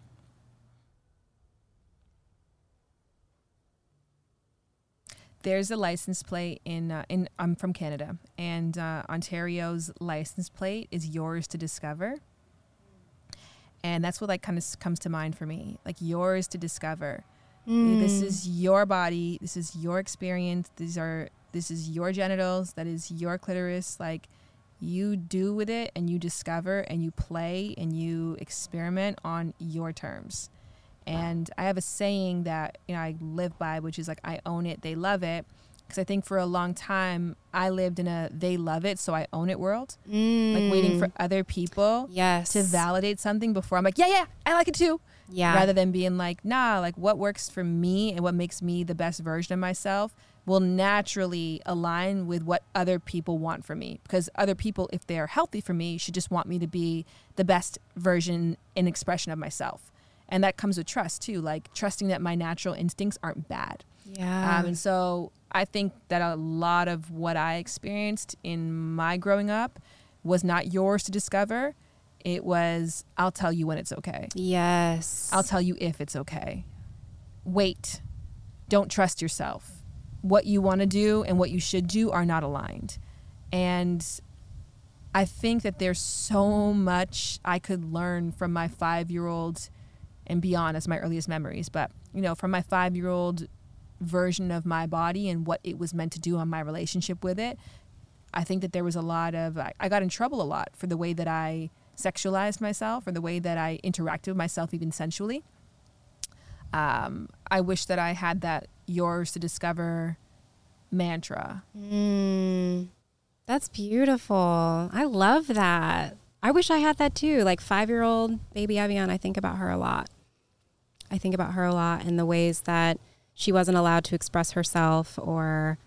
There's a license plate in, uh, in I'm from Canada, and uh, Ontario's license plate is yours to discover. And that's what like kind of comes to mind for me, like yours to discover. Mm. This is your body. This is your experience. These are, this is your genitals. That is your clitoris. Like you do with it and you discover and you play and you experiment on your terms. And I have a saying that, you know, I live by, which is like, I own it, they love it. Because I think for a long time, I lived in a they love it, so I own it world. Mm. Like waiting for other people yes. to validate something before I'm like, yeah, yeah, I like it too. Yeah. Rather than being like, nah, like what works for me and what makes me the best version of myself will naturally align with what other people want from me. Because other people, if they're healthy for me, should just want me to be the best version and expression of myself. And that comes with trust too, like trusting that my natural instincts aren't bad. Yeah. Um, and so I think that a lot of what I experienced in my growing up was not yours to discover. It was, I'll tell you when it's okay. Yes. I'll tell you if it's okay. Wait. Don't trust yourself. What you want to do and what you should do are not aligned. And I think that there's so much I could learn from my five-year-old and beyond as my earliest memories. But, you know, from my five-year-old version of my body and what it was meant to do on my relationship with it, I think that there was a lot of, I, I got in trouble a lot for the way that I sexualized myself or the way that I interacted with myself even sensually. Um, I wish that I had that yours to discover mantra. Mm, that's beautiful. I love that. I wish I had that too. Like five-year-old baby Evian, I think about her a lot. I think about her a lot in the ways that she wasn't allowed to express herself or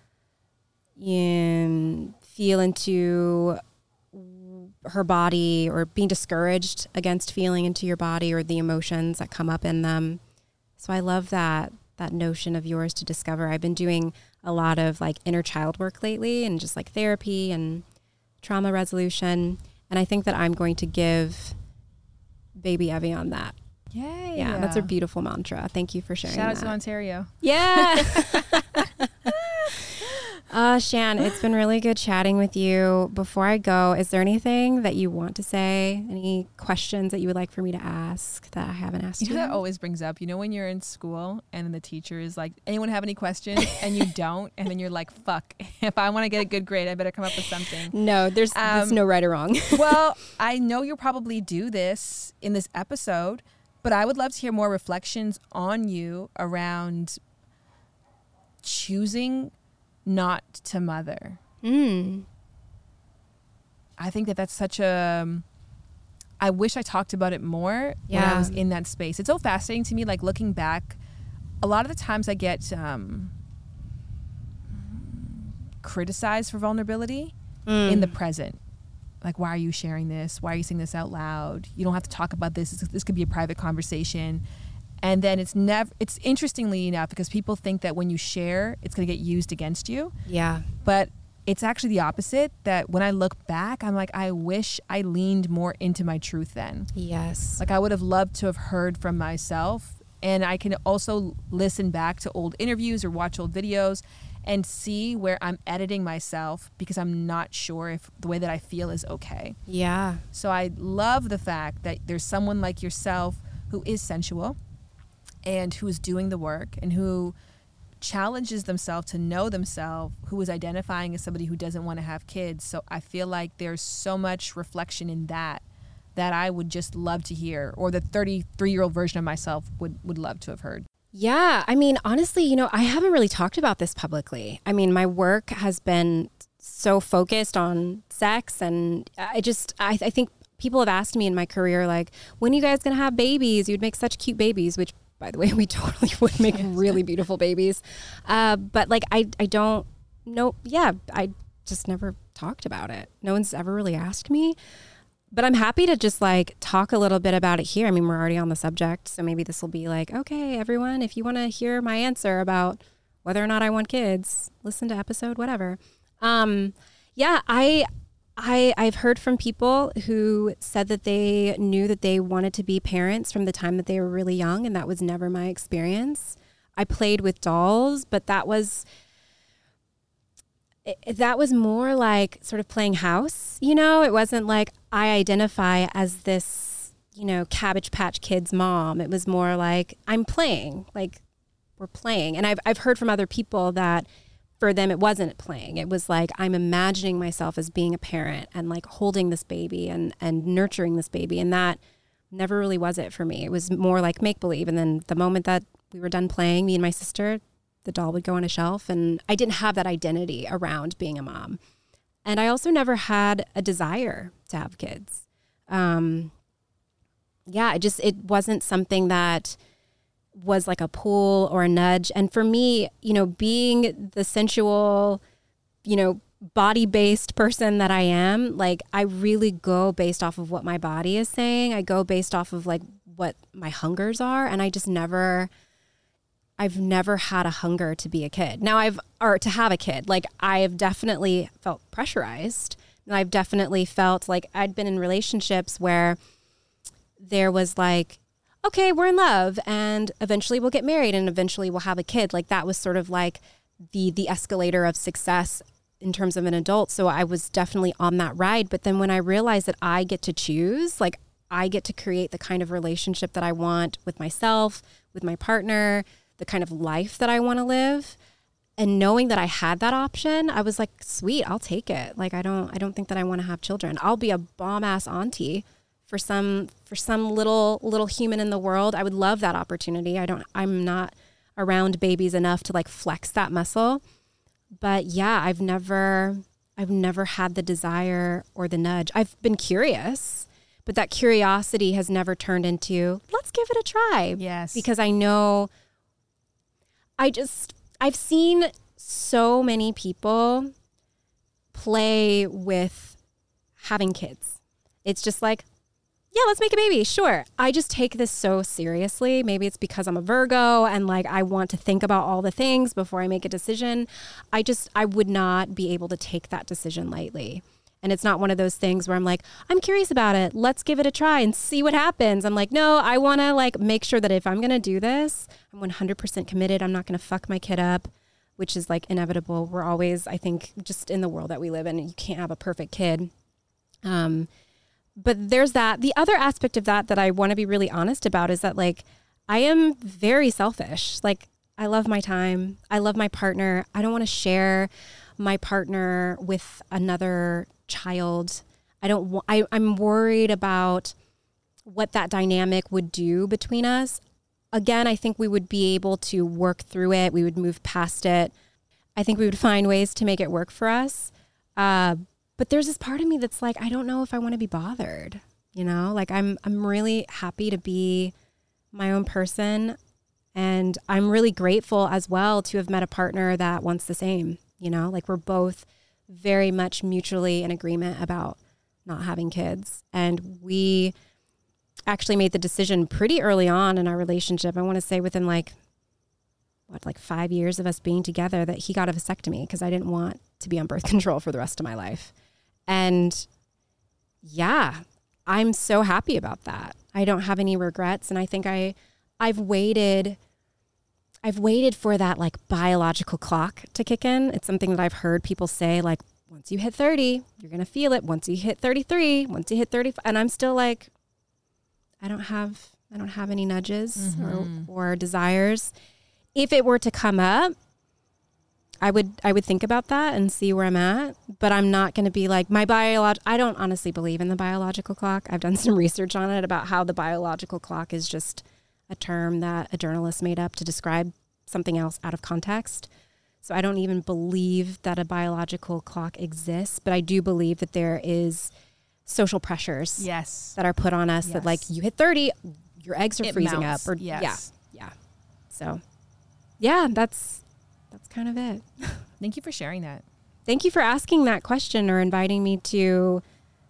in, feel into her body or being discouraged against feeling into your body or the emotions that come up in them. So I love that, that notion of yours to discover. I've been doing a lot of like inner child work lately and just like therapy and trauma resolution. And I think that I'm going to give baby Evian that. Yay. Yeah, that's a beautiful mantra. Thank you for sharing Shout out that. to Ontario. Yeah. uh, Shan, it's been really good chatting with you. Before I go, is there anything that you want to say? Any questions that you would like for me to ask that I haven't asked you? You know, that always brings up, you know, when you're in school and then the teacher is like, anyone have any questions? And you don't. And then you're like, fuck, if I want to get a good grade, I better come up with something. No, there's, Um, there's no right or wrong. Well, I know you'll probably do this in this episode, but I would love to hear more reflections on you around choosing not to mother. Mm. I think that that's such a... I wish I talked about it more when Yeah. I was in that space. It's so fascinating to me, like looking back. A lot of the times I get um, criticized for vulnerability Mm. in the present. Like, why are you sharing this? Why are you saying this out loud? You don't have to talk about this. This, this could be a private conversation. And then it's never, it's interestingly enough, because people think that when you share, it's going to get used against you. Yeah. But it's actually the opposite, that when I look back, I'm like, I wish I leaned more into my truth then. Yes. Like, I would have loved to have heard from myself. And I can also listen back to old interviews or watch old videos and see where I'm editing myself because I'm not sure if the way that I feel is okay. Yeah. So I love the fact that there's someone like yourself who is sensual and who is doing the work and who challenges themselves to know themselves, who is identifying as somebody who doesn't want to have kids. So I feel like there's so much reflection in that that I would just love to hear, or the thirty-three-year-old version of myself would, would love to have heard. Yeah. I mean, honestly, you know, I haven't really talked about this publicly. I mean, my work has been so focused on sex, and I just, I, I think people have asked me in my career, like, when are you guys going to have babies? You'd make such cute babies, which, by the way, we totally would make really beautiful babies. Uh, but like, I, I don't know. Yeah. I just never talked about it. No one's ever really asked me. But I'm happy to just like talk a little bit about it here. I mean, we're already on the subject, so maybe this will be like, okay, everyone, if you want to hear my answer about whether or not I want kids, listen to episode whatever. Um, yeah, I, I, I've heard from people who said that they knew that they wanted to be parents from the time that they were really young, and that was never my experience. I played with dolls, but that was... It, that was more like sort of playing house, you know? It wasn't like I identify as this, you know, Cabbage Patch Kids mom. It was more like I'm playing, like we're playing. And I've I've heard from other people that for them it wasn't playing. It was like I'm imagining myself as being a parent and like holding this baby and and nurturing this baby, and that never really was it for me. It was more like make believe. And then the moment that we were done playing, me and my sister, the doll would go on a shelf, and I didn't have that identity around being a mom. And I also never had a desire to have kids. Um, yeah, it just, it wasn't something that was like a pull or a nudge. And for me, you know, being the sensual, you know, body-based person that I am, like I really go based off of what my body is saying. I go based off of like what my hungers are. And I just never... I've never had a hunger to be a kid. Now I've, or to have a kid. Like I've definitely felt pressurized, and I've definitely felt like I'd been in relationships where there was like, okay, we're in love and eventually we'll get married and eventually we'll have a kid. Like that was sort of like the, the escalator of success in terms of an adult. So I was definitely on that ride. But then when I realized that I get to choose, like I get to create the kind of relationship that I want with myself, with my partner, the kind of life that I want to live. And knowing that I had that option, I was like, sweet, I'll take it. Like, I don't, I don't think that I want to have children. I'll be a bomb ass auntie for some, for some little, little human in the world. I would love that opportunity. I don't, I'm not around babies enough to like flex that muscle. But yeah, I've never, I've never had the desire or the nudge. I've been curious, but that curiosity has never turned into, let's give it a try. Yes. Because I know, I just, I've seen so many people play with having kids. It's just like, yeah, let's make a baby. Sure. I just take this so seriously. Maybe it's because I'm a Virgo and like I want to think about all the things before I make a decision. I just, I would not be able to take that decision lightly. And it's not one of those things where I'm like, I'm curious about it. Let's give it a try and see what happens. I'm like, no, I want to like make sure that if I'm going to do this, I'm one hundred percent committed. I'm not going to fuck my kid up, which is like inevitable. We're always, I think, just in the world that we live in, you can't have a perfect kid. Um, but there's that. The other aspect of that that I want to be really honest about is that like, I am very selfish. Like, I love my time. I love my partner. I don't want to share my partner with another child. I don't wa- I, I'm worried about what that dynamic would do between us. Again, I think we would be able to work through it. We would move past it. I think we would find ways to make it work for us. Uh, but there's this part of me that's like, I don't know if I want to be bothered. You know, like I'm, I'm really happy to be my own person. And I'm really grateful as well to have met a partner that wants the same. You know, like we're both very much mutually in agreement about not having kids. And we actually made the decision pretty early on in our relationship. I want to say within like, what, like five years of us being together, that he got a vasectomy because I didn't want to be on birth control for the rest of my life. And yeah, I'm so happy about that. I don't have any regrets. And I think I, I've waited I've waited for that like biological clock to kick in. It's something that I've heard people say, like, once you hit thirty, you're going to feel it. Once you hit thirty-three, once you hit thirty-five. And I'm still like, I don't have, I don't have any nudges mm-hmm. or, or desires. If it were to come up, I would, I would think about that and see where I'm at, but I'm not going to be like my biolog. I don't honestly believe in the biological clock. I've done some research on it about how the biological clock is just a term that a journalist made up to describe something else out of context. So I don't even believe that a biological clock exists, but I do believe that there is social pressures yes. that are put on us yes. that like you hit thirty, your eggs are it freezing mounts. up. Or yes. Yeah. Yeah. So yeah, that's, that's kind of it. Thank you for sharing that. Thank you for asking that question or inviting me to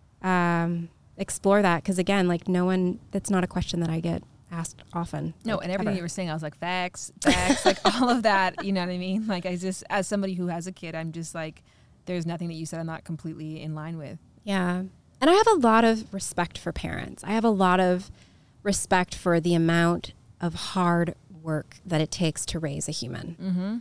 um, explore that. Cause again, like no one, that's not a question that I get asked often. No, like, and everything ever. you were saying, I was like, facts, facts, like all of that, you know what I mean? Like I just, as somebody who has a kid, I'm just like, there's nothing that you said I'm not completely in line with. Yeah. And I have a lot of respect for parents. I have a lot of respect for the amount of hard work that it takes to raise a human, mm-hmm.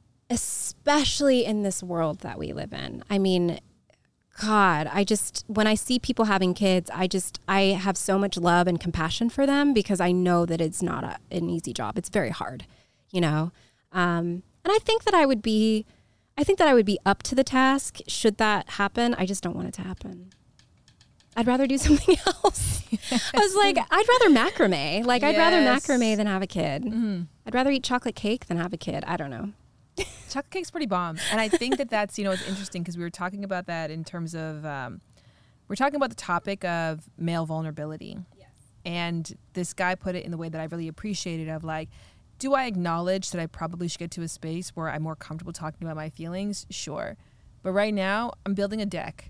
especially in this world that we live in. I mean, God, I just, when I see people having kids, I just, I have so much love and compassion for them because I know that it's not a, an easy job. It's very hard, you know? Um, and I think that I would be, I think that I would be up to the task should that happen. I just don't want it to happen. I'd rather do something else. Yes. I was like, I'd rather macrame. Like, yes. I'd rather macrame than have a kid. Mm-hmm. I'd rather eat chocolate cake than have a kid. I don't know. Chocolate cake's pretty bomb. And I think that that's, you know, it's interesting because we were talking about that in terms of, um, we're talking about the topic of male vulnerability. Yes. And this guy put it in the way that I really appreciated of like, do I acknowledge that I probably should get to a space where I'm more comfortable talking about my feelings? Sure. But right now, I'm building a deck.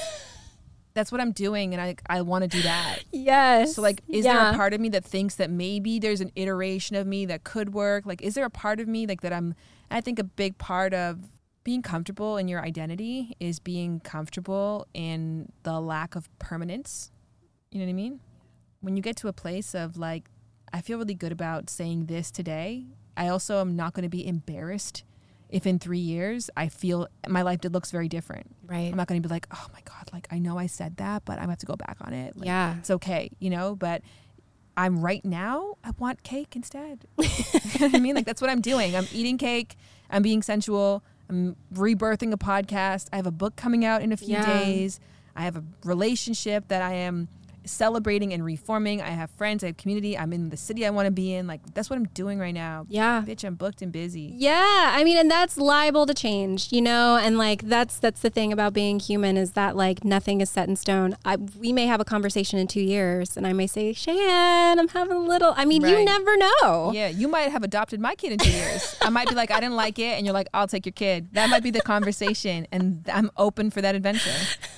That's what I'm doing, and I I want to do that. Yes. So, like, is yeah. there a part of me that thinks that maybe there's an iteration of me that could work? Like, is there a part of me, like, that I'm... I think a big part of being comfortable in your identity is being comfortable in the lack of permanence. You know what I mean? When you get to a place of, like, I feel really good about saying this today, I also am not going to be embarrassed if in three years I feel my life did looks very different. Right. I'm not going to be like, oh my God, like I know I said that, but I'm gonna have to go back on it. Like, yeah. It's okay, you know, but I'm right now, I want cake instead. You know what I mean? Like that's what I'm doing. I'm eating cake. I'm being sensual. I'm rebirthing a podcast. I have a book coming out in a few Yeah. days. I have a relationship that I am celebrating and reforming. I have friends. I have community. I'm in the city I want to be in. Like that's what I'm doing right now. Yeah. Bitch, I'm booked and busy. Yeah. I mean, and that's liable to change, you know, and like that's that's the thing about being human is that like nothing is set in stone. I, we may have a conversation in two years and I may say, Shan, I'm having a little, I mean, Right. you never know. Yeah, you might have adopted my kid in two years. I might be like, I didn't like it. And you're like, I'll take your kid. That might be the conversation. And I'm open for that adventure.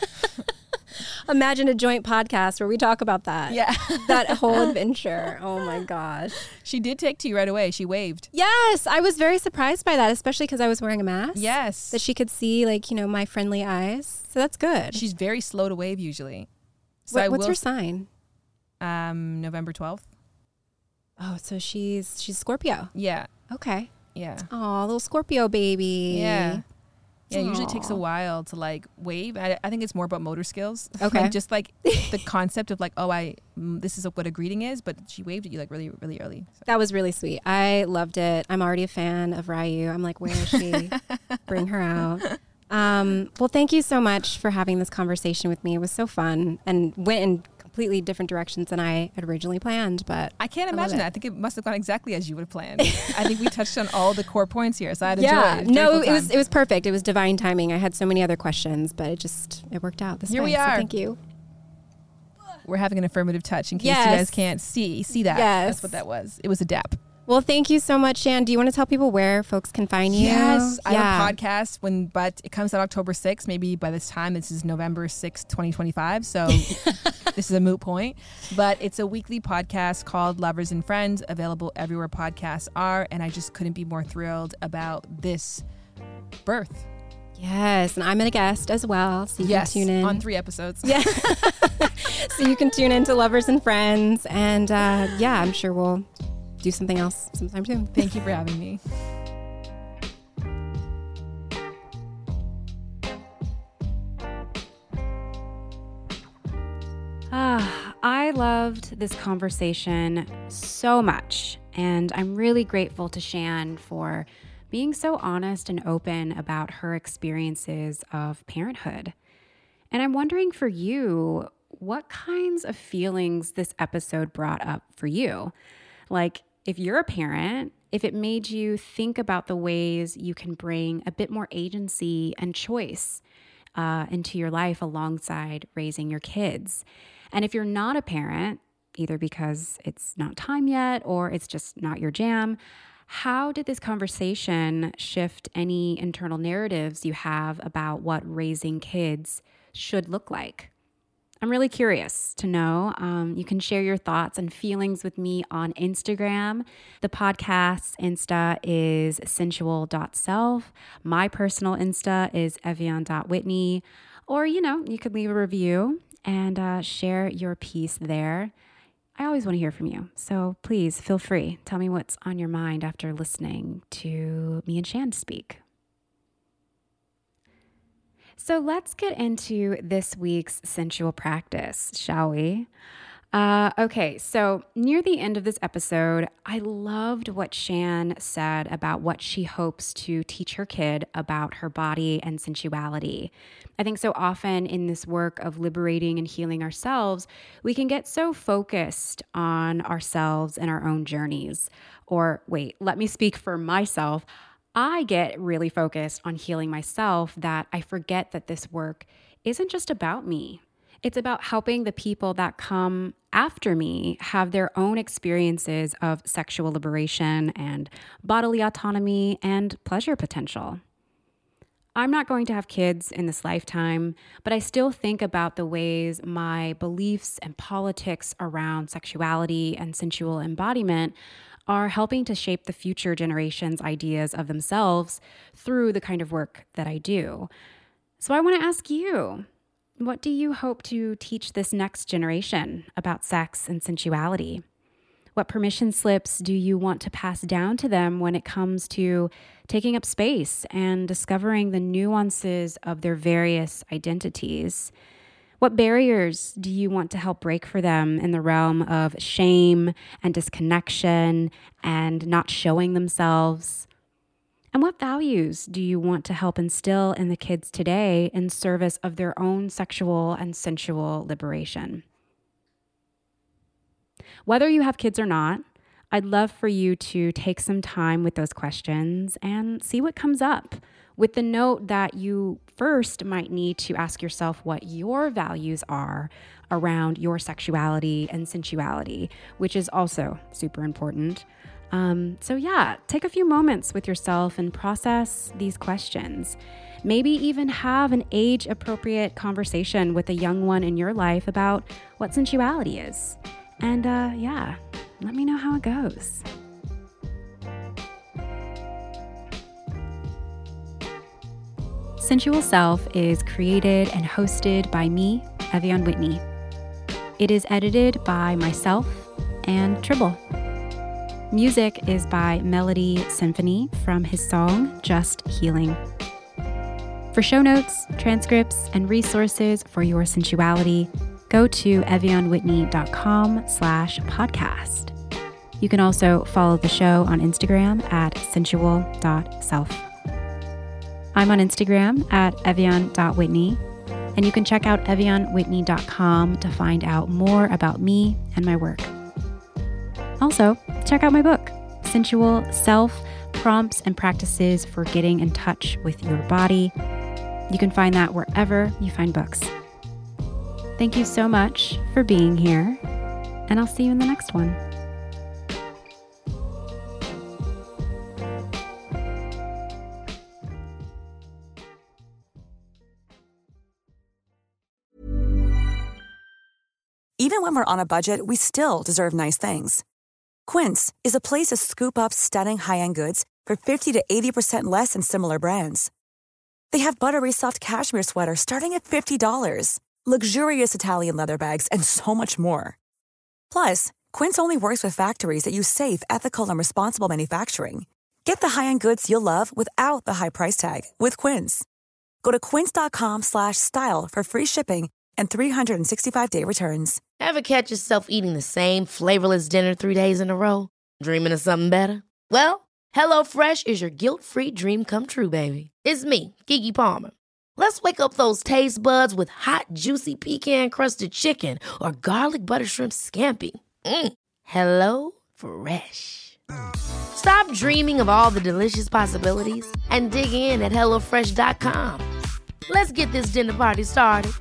Imagine a joint podcast where we talk about that. Yeah. That whole adventure. Oh my gosh. She did take to you right away. She waved. Yes. I was very surprised by that, especially because I was wearing a mask. Yes. That she could see like, you know, my friendly eyes. So that's good. She's very slow to wave usually. So what, I what's will, her sign? Um, November twelfth. Oh, so she's she's Scorpio. Yeah. Okay. Yeah. Oh, little Scorpio baby. Yeah. Yeah, it usually takes a Aw. while to like wave. I, I think it's more about motor skills. Okay. Like, just like the concept of like, oh, I mm, this is what a greeting is, but she waved at you like really, really early. So. That was really sweet. I loved it. I'm already a fan of Ryu. I'm like, where is she? Bring her out. Um, well, thank you so much for having this conversation with me. It was so fun and went in completely different directions than I had originally planned. But I can't I love imagine it. that. I think it must have gone exactly as you would have planned. I think we touched on all the core points here, so I had a yeah, joy, no, joyful it was time. it was perfect. It was divine timing. I had so many other questions, but it just it worked out this Here way. we So are. thank you. We're having an affirmative touch in case Yes. you guys can't see see that. Yes. That's what that was. It was a dap. Well, thank you so much, Shan. Do you want to tell people where folks can find you? Yes, I yeah. have a podcast when, but it comes out October sixth. Maybe by this time, this is November sixth, twenty twenty-five. So this is a moot point. But it's a weekly podcast called Lovers and Friends, available everywhere podcasts are. And I just couldn't be more thrilled about this birth. Yes, and I'm a guest as well, so you Yes, can tune in on three episodes. Yeah. So you can tune in to Lovers and Friends, and uh, yeah, I'm sure we'll do something else sometime soon. Thank you for having me. Ah, I loved this conversation so much, and I'm really grateful to Shan for being so honest and open about her experiences of parenthood. And I'm wondering for you, what kinds of feelings this episode brought up for you? Like, if you're a parent, if it made you think about the ways you can bring a bit more agency and choice uh, into your life alongside raising your kids. And if you're not a parent, either because it's not time yet or it's just not your jam, how did this conversation shift any internal narratives you have about what raising kids should look like? I'm really curious to know. Um, you can share your thoughts and feelings with me on Instagram. The podcast's Insta is sensual dot self. My personal Insta is evian dot whitney. Or, you know, you could leave a review and uh, share your piece there. I always want to hear from you. So please feel free. Tell me what's on your mind after listening to me and Shan speak. So let's get into this week's sensual practice, shall we? Uh, okay, so near the end of this episode, I loved what Shan said about what she hopes to teach her kid about her body and sensuality. I think so often in this work of liberating and healing ourselves, we can get so focused on ourselves and our own journeys. Or wait, let me speak for myself. I get really focused on healing myself that I forget that this work isn't just about me. It's about helping the people that come after me have their own experiences of sexual liberation and bodily autonomy and pleasure potential. I'm not going to have kids in this lifetime, but I still think about the ways my beliefs and politics around sexuality and sensual embodiment are helping to shape the future generations' ideas of themselves through the kind of work that I do. So I want to ask you, what do you hope to teach this next generation about sex and sensuality? What permission slips do you want to pass down to them when it comes to taking up space and discovering the nuances of their various identities? What barriers do you want to help break for them in the realm of shame and disconnection and not showing themselves? And what values do you want to help instill in the kids today in service of their own sexual and sensual liberation? Whether you have kids or not, I'd love for you to take some time with those questions and see what comes up, with the note that you first might need to ask yourself what your values are around your sexuality and sensuality, which is also super important. Um, so yeah, take a few moments with yourself and process these questions. Maybe even have an age-appropriate conversation with a young one in your life about what sensuality is. And uh, yeah, let me know how it goes. Sensual Self is created and hosted by me, Evian Whitney. It is edited by myself and Tribble. Music is by Melody Symphony from his song, Just Healing. For show notes, transcripts, and resources for your sensuality, go to evianwhitney.com slash podcast. You can also follow the show on Instagram at sensual dot self. I'm on Instagram at evian dot whitney, and you can check out evian whitney dot com to find out more about me and my work. Also, check out my book, Sensual Self, Prompts and Practices for Getting in Touch with Your Body. You can find that wherever you find books. Thank you so much for being here, and I'll see you in the next one. Even when we're on a budget, we still deserve nice things. Quince is a place to scoop up stunning high-end goods for fifty to eighty percent less than similar brands. They have buttery soft cashmere sweaters starting at fifty dollars, luxurious Italian leather bags, and so much more. Plus, Quince only works with factories that use safe, ethical, and responsible manufacturing. Get the high-end goods you'll love without the high price tag with Quince. Go to quince.com slash style for free shipping and three sixty-five day returns. Ever catch yourself eating the same flavorless dinner three days in a row? Dreaming of something better? Well, HelloFresh is your guilt-free dream come true, baby. It's me, Keke Palmer. Let's wake up those taste buds with hot, juicy pecan-crusted chicken or garlic butter shrimp scampi. Mm. Hello Fresh. Stop dreaming of all the delicious possibilities and dig in at hello fresh dot com. Let's get this dinner party started.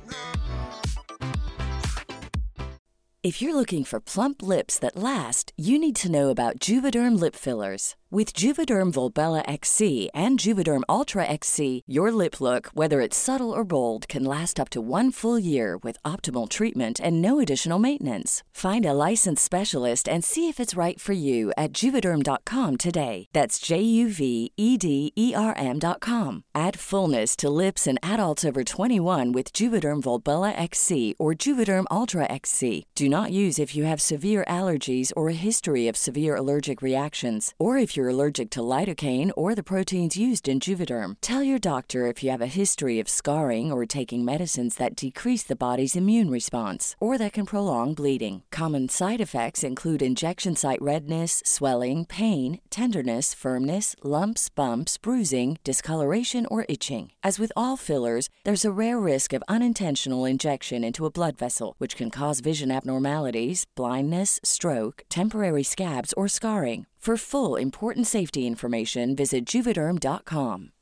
If you're looking for plump lips that last, you need to know about Juvederm lip fillers. With Juvederm Volbella X C and Juvederm Ultra X C, your lip look, whether it's subtle or bold, can last up to one full year with optimal treatment and no additional maintenance. Find a licensed specialist and see if it's right for you at juvederm dot com today. That's J U V E D E R M dot com. Add fullness to lips in adults over twenty-one with Juvederm Volbella X C or Juvederm Ultra X C. Do not use if you have severe allergies or a history of severe allergic reactions, or if you're allergic to lidocaine or the proteins used in Juvederm. Tell your doctor if you have a history of scarring or taking medicines that decrease the body's immune response or that can prolong bleeding. Common side effects include injection site redness, swelling, pain, tenderness, firmness, lumps, bumps, bruising, discoloration, or itching. As with all fillers, there's a rare risk of unintentional injection into a blood vessel, which can cause vision abnormalities, blindness, stroke, temporary scabs, or scarring. For full, important safety information, visit juvederm dot com.